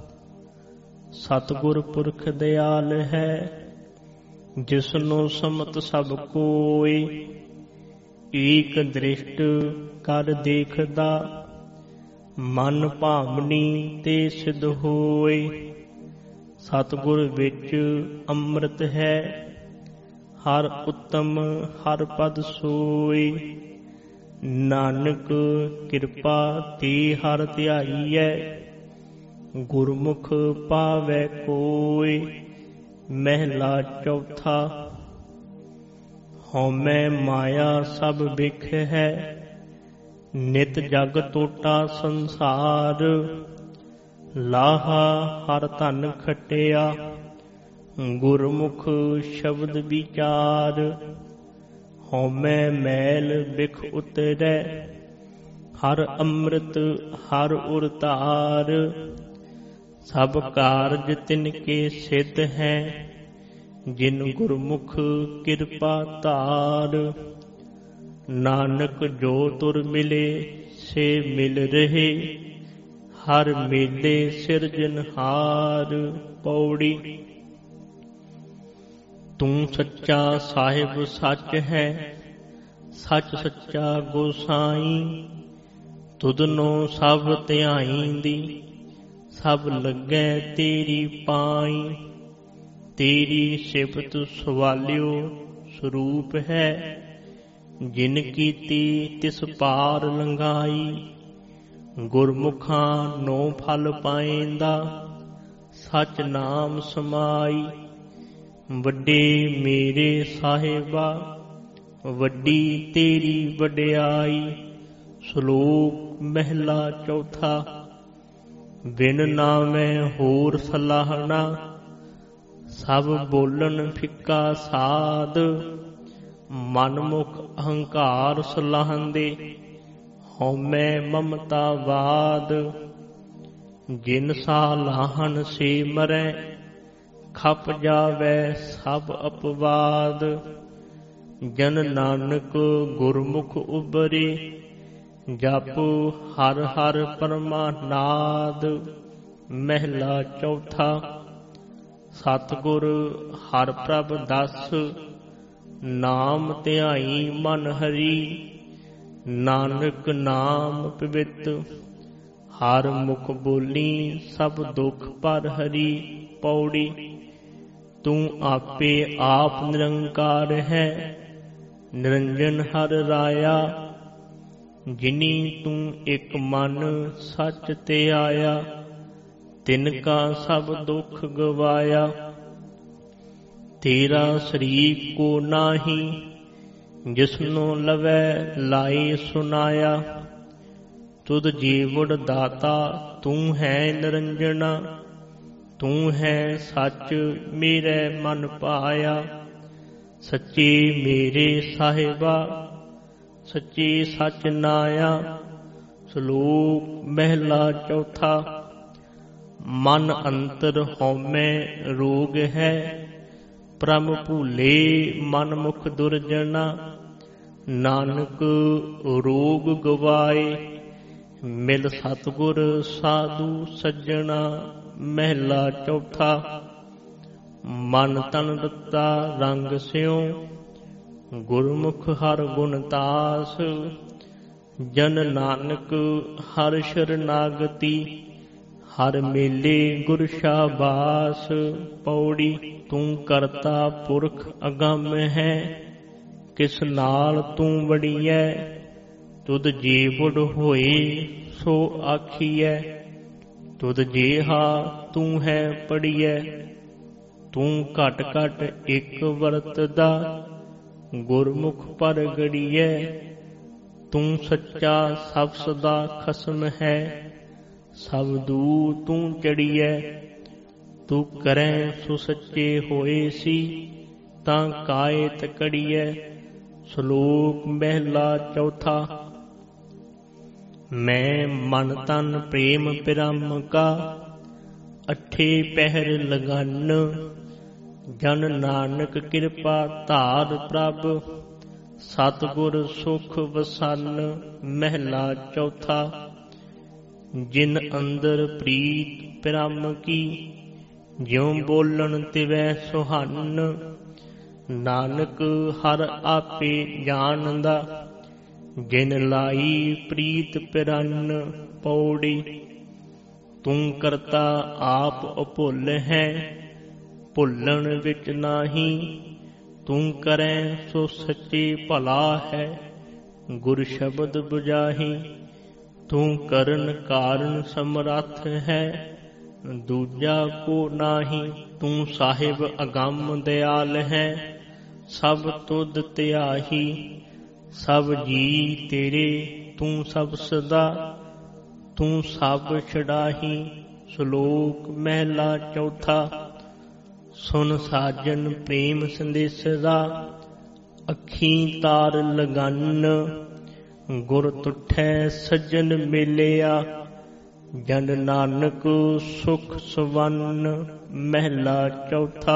ਸਤਿਗੁਰ ਪੁਰਖ ਦਿਆਲ ਹੈ, ਜਿਸਨੂੰ ਸਮਤ ਸਭ ਕੋਇ। ਏਕ ਦ੍ਰਿਸ਼ਟ ਕਰ ਦੇਖਦਾ, ਮਨ ਭਾਵਨੀ ਤੇ ਸਿਧ ਹੋਏ। ਸਤਿਗੁਰ ਵਿੱਚ ਅੰਮ੍ਰਿਤ ਹੈ, ਹਰ ਉੱਤਮ ਹਰ ਪਦ ਸੋਏ। ਨਾਨਕ ਕਿਰਪਾ ਤੇ ਹਰ ਧਿਆਈਐ, ਗੁਰਮੁਖ ਪਾਵੈ ਕੋਇ। ਮਹਿਲਾ ਚੌਥਾ। ਹਉਮੈ ਮਾਇਆ ਸਭ ਬਿਖ ਹੈ, ਨਿਤ ਜਗ ਟੋਟਾ ਸੰਸਾਰ। ਲਾਹਾ ਹਰ ਧਨ ਖਟਿਆ, ਗੁਰਮੁਖ ਸ਼ਬਦ ਵਿਚਾਰ। ਹਉਮੈ ਮੈਲ ਬਿਖ ਉਤਰੈ, ਹਰ ਅੰਮ੍ਰਿਤ ਹਰ ਉਰ ਧਾਰ। ਸਭ ਕਾਰਜ ਤਿਨ ਕੇ ਸਿੱਧ ਹੈ, ਜਿਨ ਗੁਰਮੁਖ ਕਿਰਪਾ ਧਾਰ। ਨਾਨਕ ਜੋ ਤੁਰ ਮਿਲੇ ਸੇ ਮਿਲ ਰਹੇ, ਹਰ ਮੇਲੇ ਸਿਰਜਨਹਾਰ। ਪੌੜੀ। ਤੂੰ ਸੱਚਾ ਸਾਹਿਬ ਸੱਚ ਹੈ, ਸੱਚ ਸੱਚਾ ਗੋਸਾਈ। ਤੁਧਨੋਂ ਸਭ ਧਿਆਈਂਦੀ, ਸਭ ਲੱਗੈ ਤੇਰੀ ਪਾਈ। ਤੇਰੀ ਸਿਫਤ ਸਵਾਲਿਓ ਸਰੂਪ ਹੈ, ਜਿਨ ਕੀਤੀ ਤਿਸ ਪਾਰ ਲੰਘਾਈ। ਗੁਰਮੁਖਾਂ ਨੋ ਫਲ ਪਾਏਂਦਾ, ਸਚ ਨਾਮ ਸਮਾਈ। ਵੱਡੇ ਮੇਰੇ ਸਾਹਿਬਾ, ਵੱਡੀ ਤੇਰੀ ਵਡਿਆਈ। ਸ਼ਲੋਕ। ਮਹਿਲਾ ਚੌਥਾ। ਬਿਨ ਨਾਮੈ ਹੋਰ ਸਲਾਹਣਾ, ਸਭ ਬੋਲਣ ਫਿੱਕਾ ਸਾਧ। ਮਨ ਮੁਖ ਅਹੰਕਾਰ ਸਲਾਹੰਦੇ, ਹਉਮੈ ਮਮਤਾ ਬਾਦ। ਜਿਨ ਸਾਲਾਹਣ ਸੇ ਮਰੈ, ਖਪ ਜਾਵੈ ਸਭ ਅਪਵਾਦ। ਜਨ ਨਾਨਕ ਗੁਰਮੁਖ ਉਬਰੇ, ਜਪ ਹਰਿ ਹਰਿ ਪਰਮਾਨਾਦ। ਮਹਿਲਾ ਚੌਥਾ। ਸਤਿਗੁਰ ਹਰਿ ਪ੍ਰਭ ਦਸ, ਨਾਮ ਧਿਆਈ ਮਨ ਹਰੀ। ਨਾਨਕ ਨਾਮ ਪਵਿੱਤ, ਹਰ ਮੁਖ ਬੋਲੀ ਸਭ ਦੁਖ ਪਰ ਹਰੀ। ਪੌੜੀ। ਤੂੰ ਆਪੇ ਆਪ ਨਿਰੰਕਾਰ ਹੈ, ਨਿਰੰਜਨ ਹਰਿ ਰਾਇਆ। ਜਿਨੀ ਤੂੰ ਇੱਕ ਮਨ ਸੱਚ ਤੇ ਆਇਆ, ਤਿਨ ਕਾ ਸਭ ਦੁੱਖ ਗਵਾਇਆ। ਤੇਰਾ ਸ਼ਰੀਕ ਕੋ ਨਾਹੀ, ਜਿਸਨੂੰ ਲਵੈ ਲਾਈ ਸੁਨਾਇਆ। ਤੁਧ ਜੀਵੜ ਦਾਤਾ ਤੂੰ ਹੈ ਨਿਰੰਜਨਾ, ਤੂੰ ਹੈ ਸੱਚ ਮੇਰੇ ਮਨ ਭਾਇਆ। ਸੱਚੇ ਮੇਰੇ ਸਾਹਿਬਾ, ਸੱਚੇ ਸੱਚ ਨਾਇਆ। ਸ਼ਲੋਕ ਮਹਿਲਾ ਚੌਥਾ। ਮਨ ਅੰਤਰ ਹਉਮੈ ਰੋਗ ਹੈ, ਭ੍ਰਮ ਭੂਲੇ ਮਨ ਮੁਖ ਦੁਰਜਨਾ। ਨਾਨਕ ਰੋਗ ਗਵਾਏ, ਮਿਲ ਸਤਿਗੁਰ ਸਾਧੂ ਸੱਜਣਾ। ਮਹਿਲਾ ਚੌਥਾ। ਮਨ ਤਨ ਦਿੱਤਾ ਰੰਗ ਸਿਉ, ਗੁਰਮੁਖ ਹਰਿ ਗੁਣ ਤਾਸ। ਜਨ ਨਾਨਕ ਹਰਿ ਸ਼ਰਨਾਗਤੀ, ਹਰਿ ਮੇਲੇ ਗੁਰ ਸ਼ਾਬਾਸ। ਪੌੜੀ। ਤੂੰ ਕਰਤਾ ਪੁਰਖ ਅਗੰਮ ਹੈ, ਕਿਸ ਨਾਲ ਤੂੰ ਵੜੀਐ। ਤੁਧ ਜੀਵੜ ਹੋਏ ਸੋ ਆਖੀਐ, ਤੁਧ ਜੇਹਾ ਤੂੰ ਹੈ ਪੜੀਐ। ਤੂੰ ਘਟ ਘਟ ਇੱਕ ਵਰਤਦਾ, ਗੁਰਮੁਖ ਪਰ ਗੜੀਐ। ਤੂੰ ਸੱਚਾ ਸਭ ਸਦਾ ਖਸਮ ਹੈ, ਸਭ ਦੂਰ ਤੂੰ ਚੜੀਐ। ਤੂੰ ਕਰੈ ਸੋ ਸੱਚੇ ਹੋਏ ਸੀ, ਤਾਂ ਕਾਇਤ ਕੜੀਐ। ਸ਼ਲੋਕ ਮਹਿਲਾ ਚੌਥਾ। ਮੈਂ ਮਨ ਤਨ ਪ੍ਰੇਮ ਪਿਰਮ ਕਾ, ਅਠੇ ਪਹਿਰ ਲਗਨ। ਜਨ ਨਾਨਕ ਕਿਰਪਾ ਧਾਰ ਪ੍ਰਭ, ਸਤਿਗੁਰ ਸੁਖ ਵਸਨ। ਮਹਿਲਾ ਚੌਥਾ। ਜਿਨ ਅੰਦਰ ਪ੍ਰੀਤ ਪਿਰਮ ਕੀ, ਜਿਉ ਬੋਲਣ ਤਿਵੈ ਸੁਹਾਨ। ਨਾਨਕ ਹਰਿ ਆਪੇ ਜਾਣਦਾ, ਜਿਨ ਲਾਈ ਪ੍ਰੀਤ ਪਿਰਨ। ਪੌੜੀ। ਤੂੰ ਕਰਤਾ ਆਪ ਅਭੁੱਲ ਹੈ, ਭੁੱਲਣ ਵਿੱਚ ਨਾਹੀ। ਤੂੰ ਕਰੈ ਸੋ ਸੱਚੇ ਭਲਾ ਹੈ, ਗੁਰ ਸ਼ਬਦ ਬੁਝਾਹੀ। ਤੂੰ ਕਰਨ ਕਾਰਨ ਸਮਰੱਥ ਹੈ, ਦੂਜਾ ਕੋ ਨਾਹੀ। ਤੂੰ ਸਾਹਿਬ ਅਗੰਮ ਦਿਆਲ ਹੈ, ਸਭ ਤੁਧ ਧਿਆਹੀ। ਸਭ ਜੀ ਤੇਰੇ ਤੂੰ ਸਭ ਸਦਾ, ਤੂੰ ਸਭ ਛਡਾਹੀ। ਸ਼ਲੋਕ ਮਹਿਲਾ ਚੌਥਾ। ਸੁਨ ਸਾਜਨ ਪ੍ਰੇਮ ਸੰਦੇਸਾ, ਅੱਖੀਂ ਤਾਰ ਲਗਨ। ਗੁਰ ਤੁਠੈ ਸੱਜਣ ਮੇਲਿਆ, ਜਨ ਨਾਨਕ ਸੁਖ ਸਵੰਨ। ਮਹਿਲਾ ਚੌਥਾ।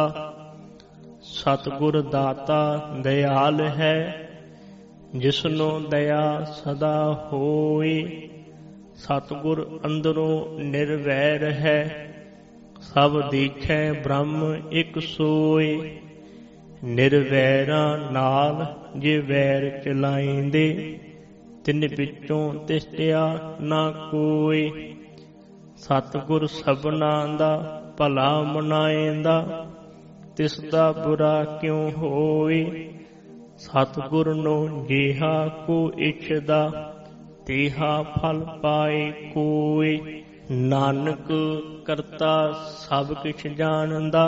ਸਤਿਗੁਰ ਦਾਤਾ ਦਇਆਲ ਹੈ, ਜਿਸਨੋ ਦਇਆ ਸਦਾ ਹੋਏ। ਸਤਿਗੁਰ ਅੰਦਰੋਂ ਨਿਰਵੈਰ ਹੈ, ਸਭ ਦੇਖੈ ਬ੍ਰਹਮ ਇੱਕ ਸੋਏ। ਨਿਰਵੈਰਾਂ ਨਾਲ ਜੇ ਵੈਰ ਚਲਾਇਂਦੇ, ਤਿਨ ਵਿੱਚੋਂ ਤਿਸਟਿਆ ਨਾ ਕੋਇ। ਸਤਿਗੁਰ ਸਭਨਾ ਦਾ ਭਲਾ ਮਨਾਏਂਦਾ, ਤਿਸ ਦਾ ਬੁਰਾ ਕਿਉ ਹੋਏ। ਸਤਿਗੁਰ ਨੂੰ ਜਿਹਾ ਕੋ ਇਛਦਾ, ਤੇਹਾ ਫਲ ਪਾਏ ਕੋਇ। ਨਾਨਕ ਕਰਤਾ ਸਭ ਕਿਛ ਜਾਣਦਾ,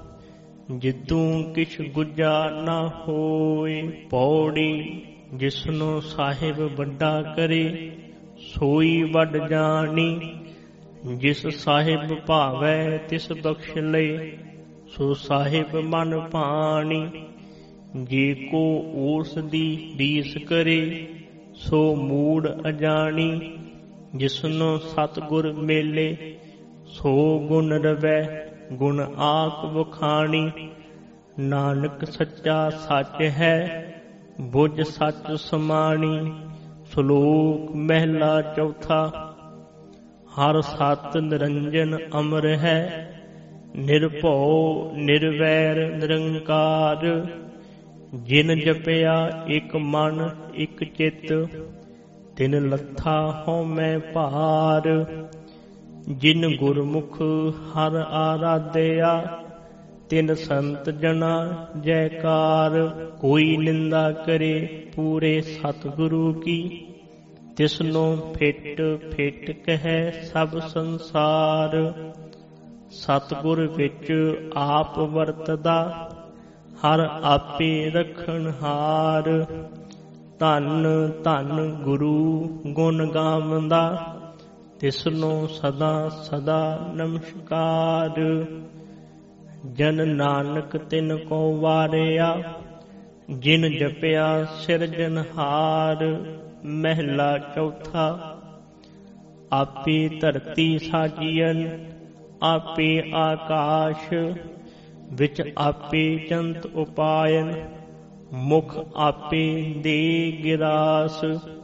ਜਿਦੋਂ ਕਿਛ ਗੁੱਜਾ ਨਾ ਹੋਏ। ਪੌੜੀ। ਜਿਸਨੂੰ ਸਾਹਿਬ ਵੱਡਾ ਕਰੇ, ਸੋਈ ਵੱਡ ਜਾਣੀ। ਜਿਸ ਸਾਹਿਬ ਭਾਵੈ ਤਿਸ ਬਖਸ਼ ਲਏ, ਸੋ ਸਾਹਿਬ ਮਨ ਭਾਣੀ। ਜੇ ਕੋ ਉਸ ਦੀ ਰੀਸ ਕਰੇ, ਸੋ ਮੂੜ ਅਜਾਣੀ। ਜਿਸਨੂੰ ਸਤਿਗੁਰ ਮੇਲੇ, ਸੋ ਗੁਣ ਰਵੈ ਗੁਣ ਆਖ ਵਖਾਣੀ। ਨਾਨਕ ਸੱਚਾ ਸੱਚ ਹੈ, ਬੁੱਝ ਸੱਚ ਸਮਾਣੀ। ਸ਼ਲੋਕ ਮਹਿਲਾ ਚੌਥਾ। ਹਰ ਸਤ ਨਿਰੰਜਨ ਅਮਰ ਹੈ, ਨਿਰਭਉ ਨਿਰਵੈਰ ਨਿਰੰਕਾਰ। ਜਿਨ ਜਪਿਆ ਇਕ ਮਨ ਇਕ ਚਿਤ, ਤਿਨ ਲੱਥਾ ਹਉਮੈ ਭਾਰ। ਜਿਨ ਗੁਰਮੁਖ ਹਰ ਆਰਾਧਿਆ, ਤਿਨ ਸੰਤ ਜਨਾ ਜੈਕਾਰ। ਕੋਈ ਨਿੰਦਾ ਕਰੇ ਪੂਰੇ ਸਤਿਗੁਰੂ ਕੀ, ਤਿਸਨੂੰ ਫਿੱਟ ਫਿੱਟ ਕਹਿ ਸਭ ਸੰਸਾਰ। ਸਤਿਗੁਰ ਵਿੱਚ ਆਪ ਵਰਤਦਾ, ਹਰ ਆਪੇ ਰਖਣਹਾਰ। ਧੰਨ ਧੰਨ ਗੁਰੂ ਗੁਣ ਗਾਵੰਦਾ, ਤਿਸਨੂੰ ਸਦਾ ਸਦਾ ਨਮਸਕਾਰ। ਜਨ ਨਾਨਕ ਤਿਨ ਕੋ ਵਾਰਿਆ, ਜਿਨ ਜਪਿਆ ਸਿਰਜਨਹਾਰ। ਮਹਿਲਾ ਚੌਥਾ। ਆਪੇ ਧਰਤੀ ਸਾਜੀਅਨ, ਆਪੇ ਆਕਾਸ਼। ਵਿੱਚ ਆਪੇ ਚੰਤ ਉਪਾਇਨ, ਮੁਖ ਆਪੇ ਦੇ ਗਿਰਾਸ।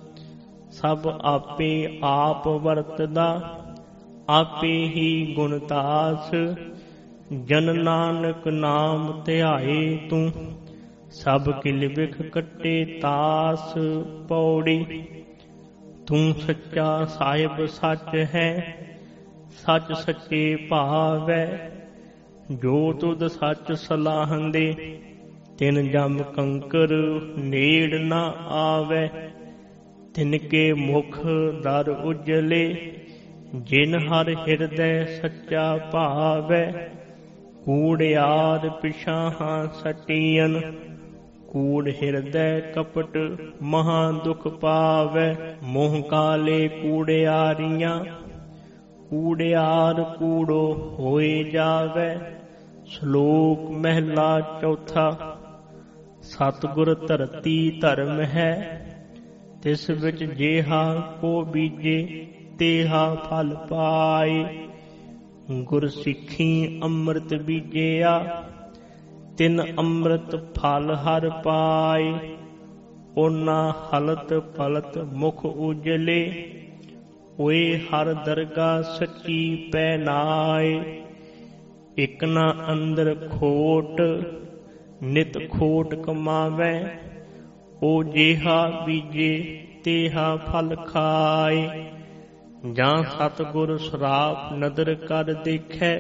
ਸਭ ਆਪੇ ਆਪ ਵਰਤਦਾ, ਆਪੇ ਹੀ ਗੁਣਤਾਸ। ਜਨ ਨਾਨਕ ਨਾਮ ਧਿਆਏ ਤੂੰ, ਸਭ ਕਿਲ ਬਿਖ ਕੱਟੇ ਤਾਸ। ਪੌੜੀ। ਤੂੰ ਸੱਚਾ ਸਾਹਿਬ ਸੱਚ ਹੈ, ਸੱਚ ਸੱਚੇ ਭਾਵੈ। ਜੋ ਤੁਧ ਸੱਚ ਸਲਾਹੰਦੇ, ਤਿਨ ਜਮ ਕੰਕਰ ਨੇੜ ਨਾ ਆਵੈ। ਤਿਨ ਕੇ ਮੁਖ ਦਰ ਉਜਲੇ, ਜਿਨ ਹਰ ਹਿਰਦੈ ਸੱਚਾ ਭਾਵੈ। ਕੂੜਿਆਰ ਪਿਛਾਹਾਂ ਸਟੀਅਨ, ਕੂੜ ਹਿਰਦੈ ਕਪਟ ਮਹਾ ਦੁਖ ਪਾਵੈ। ਮੋਹ ਕਾਲੇ ਕੂੜਿਆਰੀਆਂ, ਕੂੜਿਆਰ ਕੂੜੋ ਹੋਏ ਜਾਵੈ। ਸ਼ਲੋਕ ਮਹਿਲਾ ਚੌਥਾ। ਸਤਿਗੁਰ ਧਰਤੀ ਧਰਮ ਹੈ, ਤਿਸ ਵਿੱਚ ਜੇਹਾ ਕੋ ਬੀਜੇ ਤੇਹਾ ਫਲ ਪਾਏ। ਗੁਰ ਸਿੱਖੀ ਅੰਮ੍ਰਿਤ ਬੀਜਿਆ, ਤਿਨ ਅੰਮ੍ਰਿਤ ਫਲ ਹਰ ਪਾਏ। ਓਨਾ ਹਲਤ ਪਲਤ ਮੁਖ ਉਜਲੇ, ਹੋਏ ਹਰ ਦਰਗਾ ਸੱਚੀ ਪੈ ਨਾਏ। ਇਕ ਨਾ ਅੰਦਰ ਖੋਟ, ਨਿਤ ਖੋਟ ਕਮਾਵੈ। ਓ ਜੇਹਾ ਬੀਜੇ ਤੇਹਾ ਫਲ ਖਾਏ। ਜਾਂ ਸਤਿਗੁਰ ਸਰਾਪ ਨਦਰ ਕਰ ਦੇਖੈ,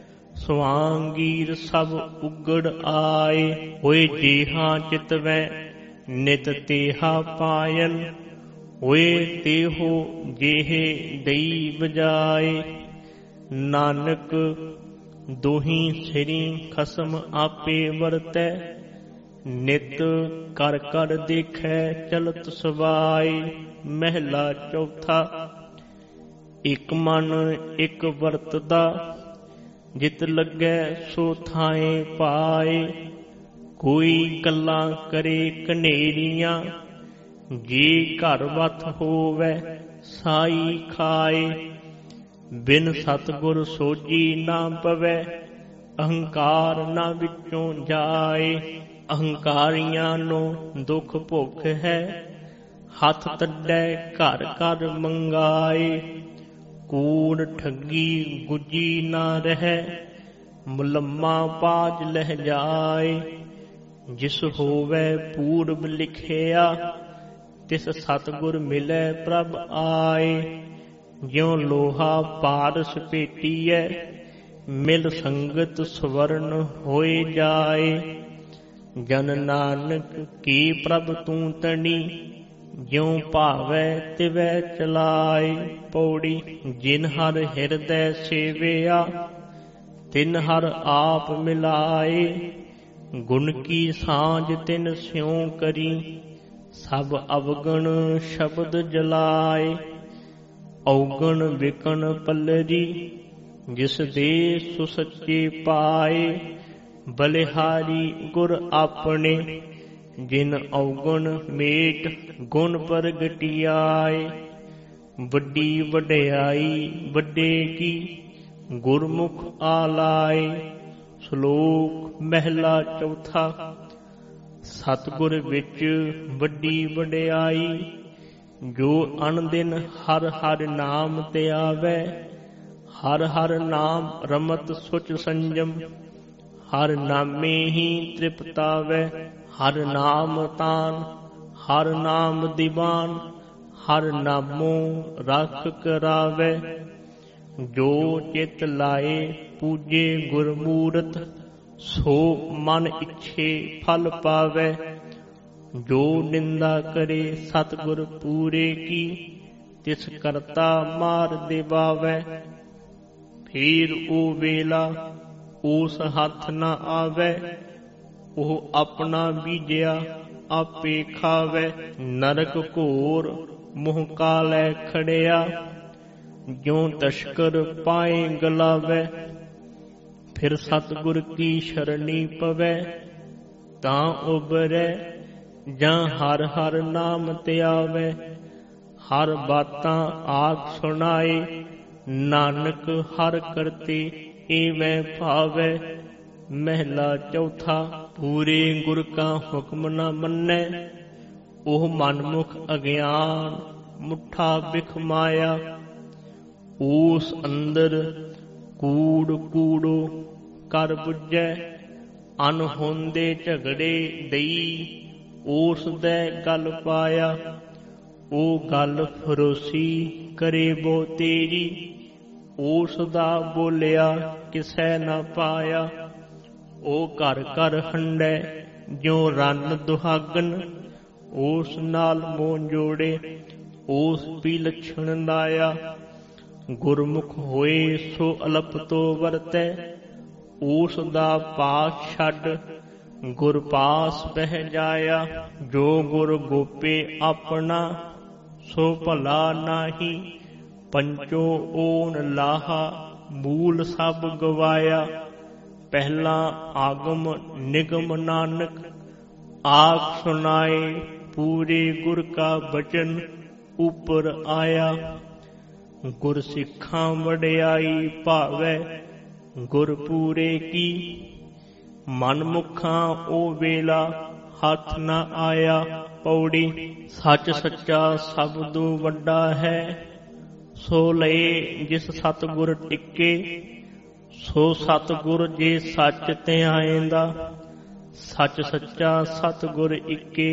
ਸੁਆਂਗੀਰ ਸਭ ਉਗੜ ਆਏ। ਹੋਏ ਜੇਹਾ ਚਿਤਵੈ ਨਿਤ ਤੇਹਾ ਪਾਇਨ, ਹੋਏ ਤੇਹੋ ਜੇਹੇ ਦਈ ਬਜਾਏ। ਨਾਨਕ ਦੋਹੀ ਸਿਰੀ ਖਸਮ ਆਪੇ ਵਰਤੈ, ਨਿਤ ਕਰ ਕਰ ਦੇਖੈ ਚਲਤ ਸਵਾਏ। ਮਹਿਲਾ ਚੌਥਾ। ਇਕ ਮਨ ਇਕ ਵਰਤਦਾ, ਜਿਤ ਲੱਗੈ ਸੋ ਥਾਏ ਪਾਏ। ਕੋਈ ਗੱਲਾਂ ਕਰੇ ਕਨੇਰੀਆਂ, ਜੇ ਘਰ ਵਤ ਹੋਵੈ ਸਾਈ ਖਾਏ। ਬਿਨ ਸਤਿਗੁਰ ਸੋਝੀ ਨਾ ਪਵੈ, ਅਹੰਕਾਰ ਨਾ ਵਿੱਚੋਂ ਜਾਏ। ਅਹੰਕਾਰੀਆਂ ਨੂੰ ਦੁਖ ਭੁੱਖ ਹੈ, ਹੱਥ ਤੱਡੈ ਘਰ ਘਰ ਮੰਗਾਏ। ਕੂੜ ਠੱਗੀ ਗੁੱਜੀ ਨਾ ਰਹੈ, ਮੁਲੰਮਾ ਬਾਜ ਲਹਿ ਜਾਏ। ਜਿਸ ਹੋਵੈ ਪੂਰਬ ਲਿਖਿਆ, ਤਿਸ ਸਤਿਗੁਰ ਮਿਲੈ ਪ੍ਰਭ ਆਏ। ਜਿਉ ਲੋਹਾ ਪਾਰਸ ਭੇਟੀਐ, ਮਿਲ ਸੰਗਤ ਸਵਰਨ ਹੋਏ ਜਾਏ। ਜਨ ਨਾਨਕ ਕੀ ਪ੍ਰਭ ਤੂੰ ਤਣੀ, ਜਿਉ ਭਾਵੈ ਤਿਵੈ ਚਲਾਏ। ਪੌੜੀ। ਜਿਨ ਹਰ ਹਿਰਦੈ ਸੇਵਿਆ, ਤਿਨ ਹਰ ਆਪ ਮਿਲਾਏ। ਗੁਣ ਕੀ ਸਾਂਝ ਤਿਨ ਸਿਉ ਕਰੀ, ਸਭ ਅਵਗਣ ਸ਼ਬਦ ਜਲਾਏ। ਔਗਣ ਵਿਕਣ ਪੱਲਰੀ, ਜਿਸ ਦੇ ਸੋ ਸੱਚੇ ਪਾਏ। ਬਲਿਹਾਰੀ ਗੁਰ ਆਪਣੇ, ਜਿਨ ਔਗਣ ਮੇਟ ਗੁਣ ਪ੍ਰਗਟਿਆਏ। ਵੱਡੀ ਵਡਿਆਈ ਵੱਡੇ ਕੀ, ਗੁਰਮੁਖ ਆਲਾਏ। ਸ਼ਲੋਕ ਮਹਿਲਾ ਚੌਥਾ। ਸਤਿਗੁਰ ਵਿੱਚ ਵੱਡੀ ਵਡਿਆਈ, ਜੋ ਅਣਦਿਨ ਹਰ ਹਰ ਨਾਮ ਤੇ ਆਵੈ। ਹਰ ਹਰ ਨਾਮ ਰਮਤ ਸੁਚ ਸੰਜਮ, ਹਰ ਨਾਮੇ ਹੀ ਤ੍ਰਿਪਤਾਵੈ। ਹਰ ਨਾਮ ਤਾਨ ਹਰ ਨਾਮ ਦੀਵਾਨ, ਹਰ ਨਾਮੋ ਰੱਖ ਕਰਾਵੈ। ਜੋ ਚਿਤ ਲਾਏ ਪੂਜੇ ਗੁਰਮੂਰਤ, ਸੋ ਮਨ ਇੱਛੇ ਫਲ ਪਾਵੈ। ਜੋ ਨਿੰਦਾ ਕਰੇ ਸਤਿਗੁਰ ਪੂਰੇ ਕੀ, ਤਿਸ ਕਰਤਾ ਮਾਰ ਦਿਵਾਵੈ। ਫੇਰ ਉਹ ਵੇਲਾ ਉਸ ਹੱਥ ਨ ਆਵੈ, ਉਹ ਆਪਣਾ ਬੀਜਿਆ ਆਪੇ ਖਾਵੈ। ਨਰਕ ਘੋਰ ਮੂੰਹ ਕਾਲੈ ਖੜਿਆ, ਜਿਉ ਤਸ਼ਕਰ ਪਾਏ ਗਲਾਵੈ। ਫਿਰ ਸਤਿਗੁਰ ਕੀ ਸ਼ਰਣੀ ਪਵੈ, ਤਾਂ ਉਬਰੈ ਜਾਂ ਹਰ ਹਰ ਨਾਮ ਧਿਆਵੈ। ਹਰ ਬਾਤਾਂ ਆਖ ਸੁਣਾਏ, ਨਾਨਕ ਹਰ ਕਰਤੇ ਏਵੈ ਭਾਵੈ। ਮਹਿਲਾ ਚੌਥਾ। ਪੂਰੇ ਗੁਰ ਕਾ ਹੁਕਮ ਨ ਮੰਨੈ, ਉਹ ਮਨਮੁਖ ਅਗਿਆਨ ਮੁੱਠਾ ਬਿਖ ਮਾਇਆ। ਉਸ ਅੰਦਰ ਕੂੜ ਕੂੜੋ ਕਰ ਬੁੱਝੈ, ਅਨਹੋਂਦੇ ਝਗੜੇ ਦਈ ਉਸ ਦੇ ਗਲ ਪਾਇਆ। ਉਹ ਗੱਲ ਫਰੋਸੀ ਕਰੇ ਬੋ ਤੇਰੀ, ਉਸ ਦਾ ਬੋਲਿਆ ਕਿਸੈ ਨਾ ਪਾਇਆ। ਉਹ ਘਰ ਘਰ ਹੰਡੈ ਜਿਉ ਰੰਨ ਦੁਹਾਗਨ, ਉਸ ਨਾਲ ਮੋਹ ਜੋੜੇ ਉਸ ਵੀ ਲੱਛਣ ਲਾਇਆ। ਗੁਰਮੁਖ ਹੋਏ ਸੋ ਅਲਪ ਤੋਂ ਵਰਤੈ, ਉਸ ਦਾ ਪਾਸ ਛੱਡ ਗੁਰ ਪਾਸ ਬਹਿ ਜਾਇਆ। ਜੋ ਗੁਰ ਗੋਪੇ ਆਪਣਾ, ਸੋ ਭਲਾ ਨਾਹੀ। ਪੰਚੋ ਓਨ ਲਾਹਾ ਮੂਲ ਸਭ ਗਵਾਇਆ। ਪਹਿਲਾ ਆਗਮ ਨਿਗਮ ਨਾਨਕ, ਆਖ ਸੁਨਾਏ ਪੂਰੇ ਗੁਰ ਕਾ ਬਚਨ ਉਪਰ ਆਇਆ। ਗੁਰ ਸਿੱਖਾਂ ਵਡਿਆਈ ਭਾਵੈ, ਗੁਰ ਪੂਰੇ ਕੀ। ਮਨਮੁਖਾਂ ਉਹ ਵੇਲਾ ਹੱਥ ਨ ਆਇਆ। ਪੌੜੀ। ਸੱਚ ਸੱਚਾ ਸਬਦੋ ਵੱਡਾ ਹੈ, ਸੋ ਲਏ ਜਿਸ ਸਤਿਗੁਰ ਟਿੱਕੇ। ਸੋ ਸਤਿਗੁਰ ਜੇ ਸੱਚ ਧਿਆਏਂਦਾ, ਸੱਚ ਸੱਚਾ ਸਤਿਗੁਰ ਇੱਕੇ।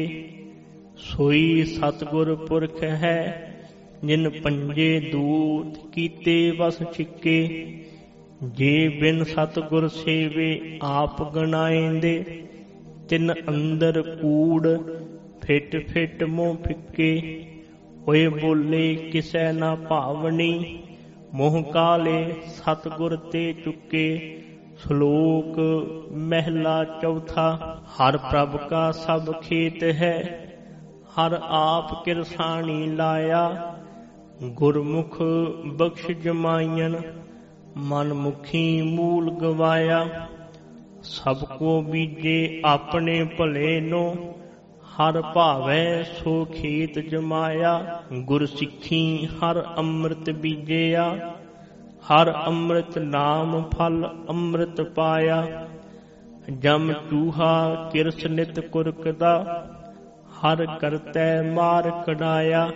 ਸੋਈ ਸਤਿਗੁਰ ਪੁਰਖ ਹੈ, ਜਿਨ ਪੰਜੇ ਦੂਤ ਕੀਤੇ ਵਸ ਛਿੱਕੇ। ਜੇ ਬਿਨ ਸਤਿਗੁਰ ਸੇਵੇ ਆਪ ਗਣਾਏਂਦੇ, ਤਿਨ ਅੰਦਰ ਕੂੜ ਫਿੱਟ ਫਿੱਟ ਮੂੰਹ ਫਿੱਕੇ। ਹੋਏ ਬੋਲੇ ਕਿਸੈ ਨਾ ਭਾਵਨੀ, ਮੋਹ ਕਾਲੇ ਸਤਿਗੁਰ ਤੇ ਚੁੱਕੇ। ਸ਼ਲੋਕ ਮਹਿਲਾ ਚੌਥਾ। ਹਰ ਪ੍ਰਭ ਕਾ ਸਭ ਖੇਤ ਹੈ, ਹਰ ਆਪ ਕਿਰਸਾਣੀ ਲਾਇਆ। ਗੁਰਮੁਖ ਬਖਸ਼ ਜਮਾਈਨ, ਮਨਮੁਖੀ ਮੂਲ ਗਵਾਇਆ। ਸਭ ਕੋ ਬੀਜੇ ਆਪਣੇ ਭਲੇ ਨੂੰ, ਹਰ ਭਾਵੈ ਸੋ ਖੇਤ ਜਮਾਇਆ। ਗੁਰ ਸਿੱਖੀ ਹਰ ਅੰਮ੍ਰਿਤ ਬੀਜਿਆ, ਹਰ ਅੰਮ੍ਰਿਤ ਨਾਮ ਫਲ ਅੰਮ੍ਰਿਤ ਪਾਇਆ। ਜਮ ਚੂਹਾ ਕਿਰਸ ਨਿਤ ਕੁਰਕਦਾ, ਹਰ ਕਰਤੈ ਮਾਰ ਕਢਾਇਆ।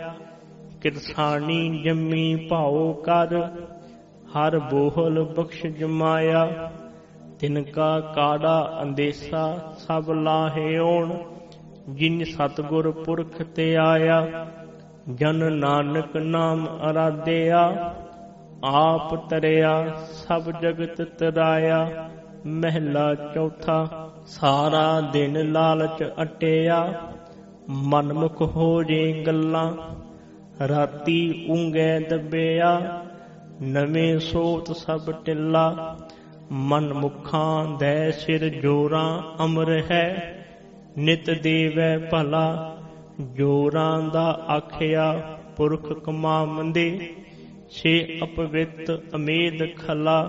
ਕਿਰਸਾਣੀ ਜੰਮੀ ਭਾਉ ਕਰ, ਹਰ ਬੋਹਲ ਬਖਸ਼ ਜਮਾਇਆ। ਤਿਨ ਕਾ ਕਾੜਾ ਅੰਦੇਸਾ ਸਭ ਲਾਹਿਓਣ, ਜਿਨ ਸਤਿਗੁਰ ਪੁਰਖ ਤੇ ਆਇਆ। ਜਨ ਨਾਨਕ ਨਾਮ ਅਰਾਧਿਆ, ਆਪ ਤਰਿਆ ਸਭ ਜਗਤ ਤਰਾਇਆ। ਮਹਿਲਾ ਚੌਥਾ। ਸਾਰਾ ਦਿਨ ਲਾਲਚ ਅਟਿਆ, ਮਨਮੁਖ ਹੋ ਜੇ ਗੱਲਾਂ। ਰਾਤੀ ਊਂਘੈ ਦੱਬਿਆ, ਨਵੇਂ ਸੋਤ ਸਭ ਟਿੱਲਾ। ਮਨਮੁਖਾਂ ਦੈ ਸਿਰ ਜੋਰਾਂ ਅਮਰ ਹੈ, ਨਿਤ ਦੇਵੈ ਭਲਾ। ਜੋਰਾਂ ਦਾ ਆਖਿਆ ਪੁਰਖ ਕਮਾਵੰਦੇ, ਸੇ ਅਪਵਿੱਤ ਅਮੇਧ ਖਲਾ।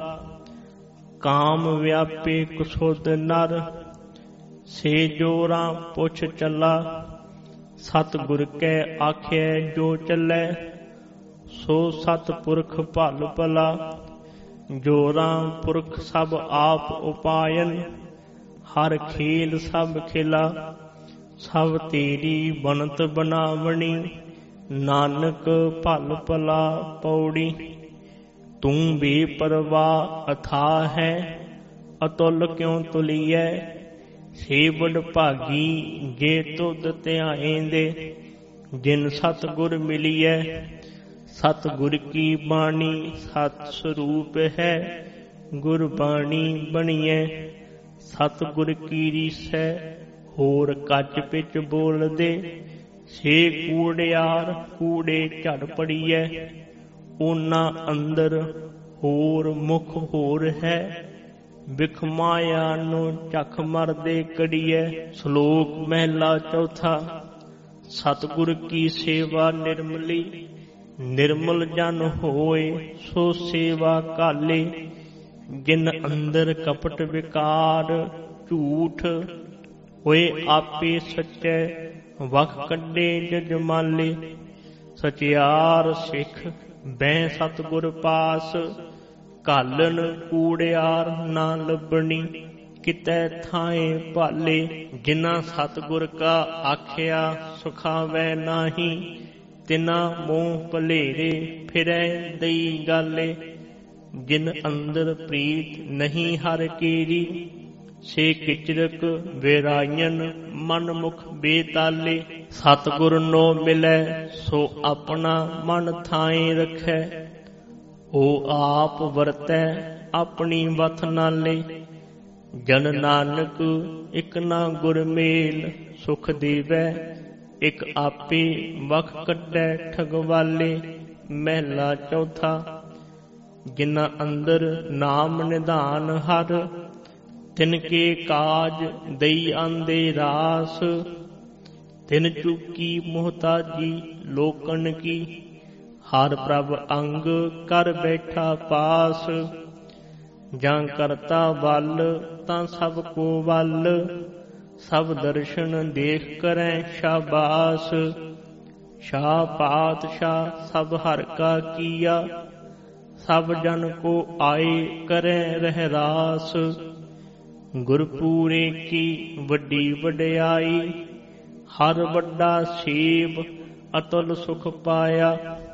ਕਾਮ ਵਿਆਪੇ ਕੁਸੁਧ ਨਰ, ਸੇ ਜੋਰਾਂ ਪੁੱਛ ਚੱਲਾ। ਸਤਿਗੁਰ ਕੈ ਆਖਿਐ ਜੋ ਚੱਲੈ, ਸੋ ਸਤਿਪੁਰਖ ਭਲ ਭਲਾ। ਜੋਰਾਂ ਪੁਰਖ ਸਭ ਆਪ ਉਪਾਇਨ, ਹਰ ਖੇਲ ਸਭ ਖਿਲਾ। ਸਭ ਤੇਰੀ ਬਣਤ ਬਣਾਵਣੀ, ਨਾਨਕ ਭਲ ਭਲਾ ਪੌੜੀ। ਤੂੰ ਬੇਪਰਵਾਹ ਅਥਾਹ ਹੈ, ਅਤੁਲ ਕਿਉ ਤੁਲੀਐ। ਸੇ ਵਡਭਾਗੀ ਜੇ ਤੁਧ ਧਿਆਏਂਦੇ, ਜਿਨ ਸਤਿਗੁਰ ਮਿਲੀਐ। ਸਤਿਗੁਰ ਕੀ ਬਾਣੀ ਸਤ ਸਰੂਪ ਹੈ, ਗੁਰਬਾਣੀ ਬਣੀਐ। ਸਤਿਗੁਰ ਕੀ ਰੀਸੈ ਹੋਰ ਕੱਚ ਪਿਚ ਬੋਲਦੇ, ਸੇ ਕੂੜਿਆਰ ਕੂੜੇ ਝੜ ਪੜੀਐ। ਉਹਨਾਂ ਅੰਦਰ ਹੋਰ ਮੁਖ ਹੋਰ ਹੈ, ਬਿਖ ਮਾਇਆ ਨੂੰ ਝਖ ਮਰਦੇ ਕੜੀਐ। ਸ਼ਲੋਕ ਮਹਿਲਾ ਚੌਥਾ। ਸਤਿਗੁਰ ਕੀ ਸੇਵਾ ਨਿਰਮਲੀ, ਨਿਰਮਲ ਜਨ ਹੋਏ ਸੋ ਸੇਵਾ ਕਾਲੇ। ਜਿਨ ਅੰਦਰ ਕਪਟ ਵਿਕਾਰ ਝੂਠ, ਹੋਏ ਆਪੇ ਸੱਚੈ ਵਖ ਕੱਢੇ ਜਜਮਾਲੇ। ਸਚਿਆਰ ਸਿੱਖ ਬਹਿ ਸਤਿਗੁਰ ਪਾਸ, ਘਾਲਨ ਕੂੜਿਆਰ ਨਾ ਲੱਭਣੀ ਕਿਤੈ ਥਾਏ ਭਾਲੇ। ਜਿਨ੍ਹਾਂ ਸਤਿਗੁਰ ਕਾ ਆਖਿਆ ਸੁਖਾਵੈ ਨਾਹੀ, ਤਿਨਾਂ ਮੋਹ ਭਲੇਰੇ ਫਿਰੈ ਦਈ ਗਾਲੇ। ਜਿਨ ਅੰਦਰ ਪ੍ਰੀਤ ਨਹੀਂ ਹਰ ਕੀਰੀ, ਸੇ ਕਿਚਰਕ ਵੇਰਾਇਨ ਮਨ ਮੁਖ ਬੇਤਾਲੇ। ਸਤਿਗੁਰ ਨੋ ਮਿਲੈ ਸੋ ਆਪਣਾ ਮਨ ਥਾਏ ਰਖੈ, ਉਹ ਆਪ ਵਰਤੈ ਆਪਣੀ ਵਥ ਨਾਲੇ। ਜਨ ਨਾਨਕ ਇਕ ਨਾ ਗੁਰ ਮੇਲ, ਸੁਖ ਦੇਵੈ ਇਕ ਆਪੇ ਵਖ ਕੱਢੈ ਠਗਵਾਲੇ। ਮਹਿਲਾ ਚੌਥਾ। ਜਿਨ੍ਹਾਂ ਅੰਦਰ ਨਾਮ ਨਿਧਾਨ ਹਰ, ਤਿਨ ਕੇ ਕਾਜ ਦਈ ਆਂਦੇ ਰਾਸ। ਤਿਨ ਚੁਕੀ ਮੁਹਤਾਜੀ ਲੋਕਨ ਕੀ, ਹਰ ਪ੍ਰਭ ਅੰਗ ਕਰ ਬੈਠਾ ਪਾਸ। ਜਾਂ ਕਰਤਾ ਵੱਲ ਤਾਂ ਸਭ ਕੋ ਵੱਲ, ਸਭ ਦਰਸ਼ਨ ਦੇਖ ਕਰੈ ਸ਼ਾਬਾਸ। ਸ਼ਾਹ ਪਾਤਸ਼ਾਹ ਸਭ ਹਰਿ ਕਾ ਕੀਆ, ਸਭ ਜਨ ਕੋ ਆਏ ਕਰੈ ਰਹਿ ਰਾਸ। ਗੁਰਪੂਰੇ ਕੀ ਵੱਡੀ ਵਡਿਆਈ, ਹਰ ਵੱਡਾ ਸੇਵ ਅਤੁਲ ਸੁਖ ਪਾਇਆ।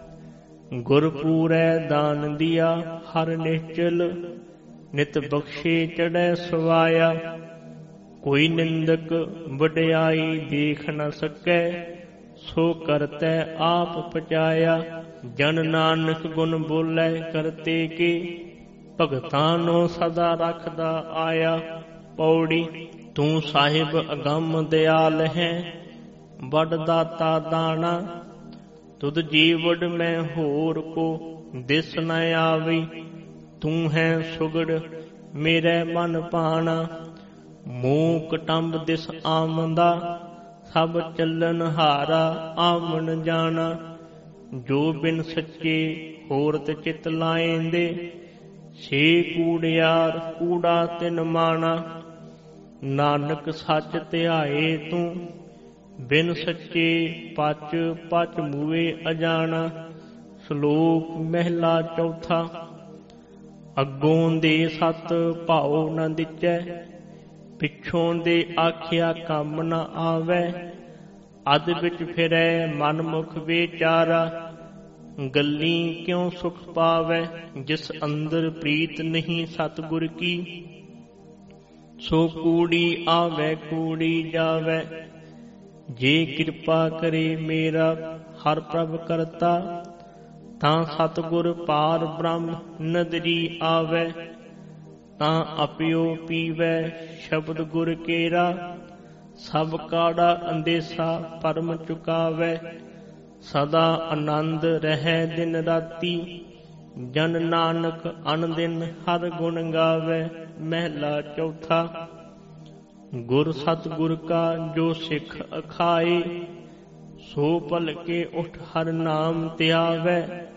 ਗੁਰਪੂਰੈ ਦਾਨ ਦਿਆ ਹਰ ਨਿਹਚਲ, ਨਿਤ ਬਖਸ਼ੇ ਚੜੈ ਸਵਾਇਆ। ਕੋਈ ਨਿੰਦਕ ਵਡਿਆਈ ਦੇਖ ਨ ਸਕੈ, ਸੋ ਕਰਤੈ ਆਪ ਪਚਾਇਆ। ਜਨ ਨਾਨਕ ਗੁਣ ਬੋਲੇ ਕਰਤੇ ਕੇ, ਭਗਤਾਂ ਨੂੰ ਸਦਾ ਰੱਖਦਾ ਆਇਆ। ਪੌੜੀ। ਤੂੰ ਸਾਹਿਬ ਅਗੰਮ ਦਿਆਲ ਹੈ, ਵੱਡ ਦਾਤਾ ਦਾਣਾ। ਤੁਧ ਜੀਵੜ ਮੈਂ ਹੋਰ ਕੋ ਦਿਸ ਨ ਆਵੀ, ਤੂੰ ਹੈ ਸੁਗੜ ਮੇਰੇ ਮਨ ਭਾਣਾ। ਮੂਕ ਟੰਬ ਦਿਸ ਆਮਦਾ, ਸਭ ਚੱਲਨ ਹਾਰਾ ਆਵਣ ਜਾਣਾ। ਜੋ ਬਿਨ ਸੱਚੇ ਹੋਰ ਤੇ ਚਿਤ ਲਾਏਂਦੇ, ਸੇ ਕੂੜਿਆਰ ਕੂੜਾ ਤਿਨ ਮਾਣਾ। ਨਾਨਕ ਸੱਚ ਧਿਆਏ ਤੂੰ, ਬਿਨ ਸੱਚੇ ਪਚ ਪਚ ਮੂਏ ਅਜਾਣਾ। ਸ਼ਲੋਕ ਮਹਿਲਾ ਚੌਥਾ। ਅੱਗੋਂ ਦੇ ਸਤ ਭਾਉ ਨ ਦਿਚੈ, ਪਿੱਛੋਂ ਦੇ ਆਖਿਆ ਕੰਮ ਨ ਆਵੈ। ਅਧ ਵਿੱਚ ਫਿਰੈ ਮਨ ਮੁਖ ਵਿਚਾਰਾ, ਗੱਲੀ ਕਿਉ ਸੁਖ ਪਾਵੈ। ਜਿਸ ਅੰਦਰ ਪ੍ਰੀਤ ਨਹੀਂ ਸਤਿਗੁਰ ਕੀ, ਸੋ ਕੂੜੀ ਆਵੈ ਕੂੜੀ ਜਾਵੈ। ਜੇ ਕਿਰਪਾ ਕਰੇ ਮੇਰਾ ਹਰ ਪ੍ਰਭ ਕਰਤਾ, ਤਾਂ ਸਤਿਗੁਰ ਪਾਰ ਬ੍ਰਹਮ ਨਦਰੀ ਆਵੈ। ਤਾਂ ਅਪਿਓ ਪੀਵੈ ਸ਼ਬਦ ਗੁਰ ਕੇਰਾ, ਸਭ ਕਾੜਾ ਅੰਦੇਸਾ ਪਰਮ ਚੁਕਾਵੈ। ਸਦਾ ਆਨੰਦ ਰਹਿ ਦਿਨ ਰਾਤੀ, ਜਨ ਨਾਨਕ ਅਨ ਦਿਨ ਹਰ ਗੁਣ ਗਾਵੈ। ਮਹਿਲਾ ਚੌਥਾ। ਗੁਰ ਸਤਿਗੁਰ ਕਾ ਜੋ ਸਿੱਖ ਅਖਾਏ, ਸੋ ਭਲਕੇ ਉਠ ਹਰ ਨਾਮ ਧਿਆਵੈ।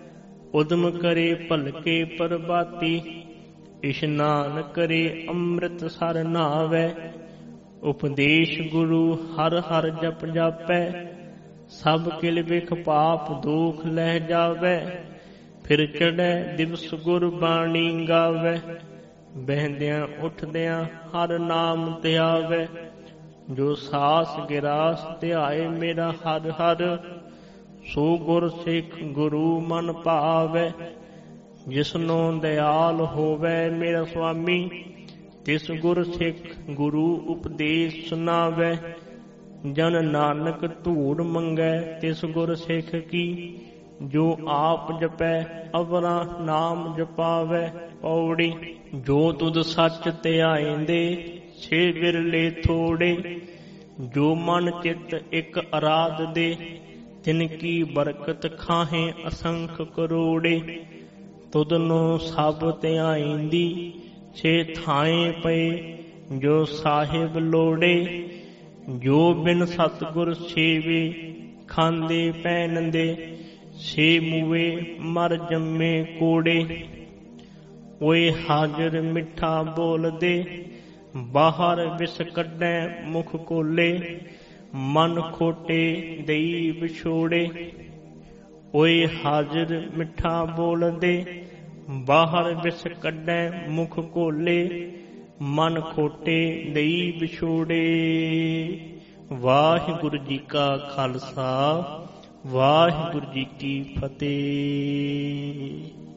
ਉਦਮ ਕਰੇ ਭਲਕੇ ਪ੍ਰਭਾਤੀ, ਇਸ਼ਨਾਨ ਕਰੇ ਅੰਮ੍ਰਿਤ ਸਰ ਨਾਵੈ। ਉਪਦੇਸ਼ ਗੁਰੂ ਹਰ ਹਰ ਜਪ ਜਾਪੈ, ਸਭ ਕਿਲ ਬਿਖ ਪਾਪ ਦੁਖ ਲਹਿ ਜਾਵੈ। ਫਿਰ ਚੜ੍ਹੈ ਦਿਵਸ ਗੁਰ ਬਾਣੀ ਗਾਵੈ, ਬਹਿੰਦਿਆਂ ਉੱਠਦਿਆਂ ਹਰ ਨਾਮ ਧਿਆਵੈ। ਜੋ ਸਾਸ ਗਿਰਾਸ ਧਿਆਏ ਮੇਰਾ ਹਰ ਹਰ, ਸੋ ਗੁਰ ਸਿੱਖ ਗੁਰੂ ਮਨ ਭਾਵੈ। ਜਿਸਨੂੰ ਦਿਆਲ ਹੋਵੈ ਮੇਰਾ ਸੁਆਮੀ, ਤਿਸ ਗੁਰ ਸਿੱਖ ਗੁਰੂ ਉਪਦੇਸ਼ ਸੁਨਾਵੈ। ਜਨ ਨਾਨਕ ਧੂੜ ਮੰਗੈ ਤਿਸ ਗੁਰ ਸਿੱਖ ਕੀ, ਜੋ ਆਪ ਜਪੈ ਅਵਰਾ ਨਾਮ ਜਪਾਵੈ। ਪੌੜੀ ਜੋ ਤੁਧ ਸੱਚ ਧਿਆਏਂਦੇ, ਛੇ ਬਿਰਲੇ ਥੋੜੇ। ਜੋ ਮਨ ਚਿੱਤ ਇੱਕ ਅਰਾਧ ਦੇ, ਤਿਨ ਕੀ ਬਰਕਤ ਖਾਹੇ ਅਸੰਖ ਕਰੋੜੇ। ਤੁਧ ਨੂੰ ਸਭ ਧਿਆਏਂਦੀ, ਛੇ ਥਾਏਂ ਪਏ ਜੋ ਸਾਹਿਬ ਲੋੜੇ। ਜੋ ਬਿਨ ਸਤਿਗੁਰ ਸੇਵੇ, ਖਾਂਦੇ ਪਹਿਨਦੇ, ਛੇ ਮੂਏ ਮਰ ਜੰਮੇ ਕੋੜੇ। ਓਏ ਹਾਜ਼ਰ ਮਿੱਠਾ ਬੋਲਦੇ, ਬਾਹਰ ਵਿਸ ਕੱਢੈ ਮੁਖ ਕੋਲੇ। ਮਨ ਖੋਟੇ ਦਈ ਵਿਛੋੜੇ। ਓਏ ਹਾਜ਼ਰ ਮਿੱਠਾ ਬੋਲਦੇ, ਬਾਹਰ ਵਿਸ ਕੱਢੈ ਮੁਖ ਕੋਲੇ। ਮਨ ਖੋਟੇ ਦਈ ਵਿਛੋੜੇ। ਵਾਹਿਗੁਰੂ ਜੀ ਕਾ ਖਾਲਸਾ, ਵਾਹਿਗੁਰੂ ਜੀ ਕੀ ਫਤਿਹ।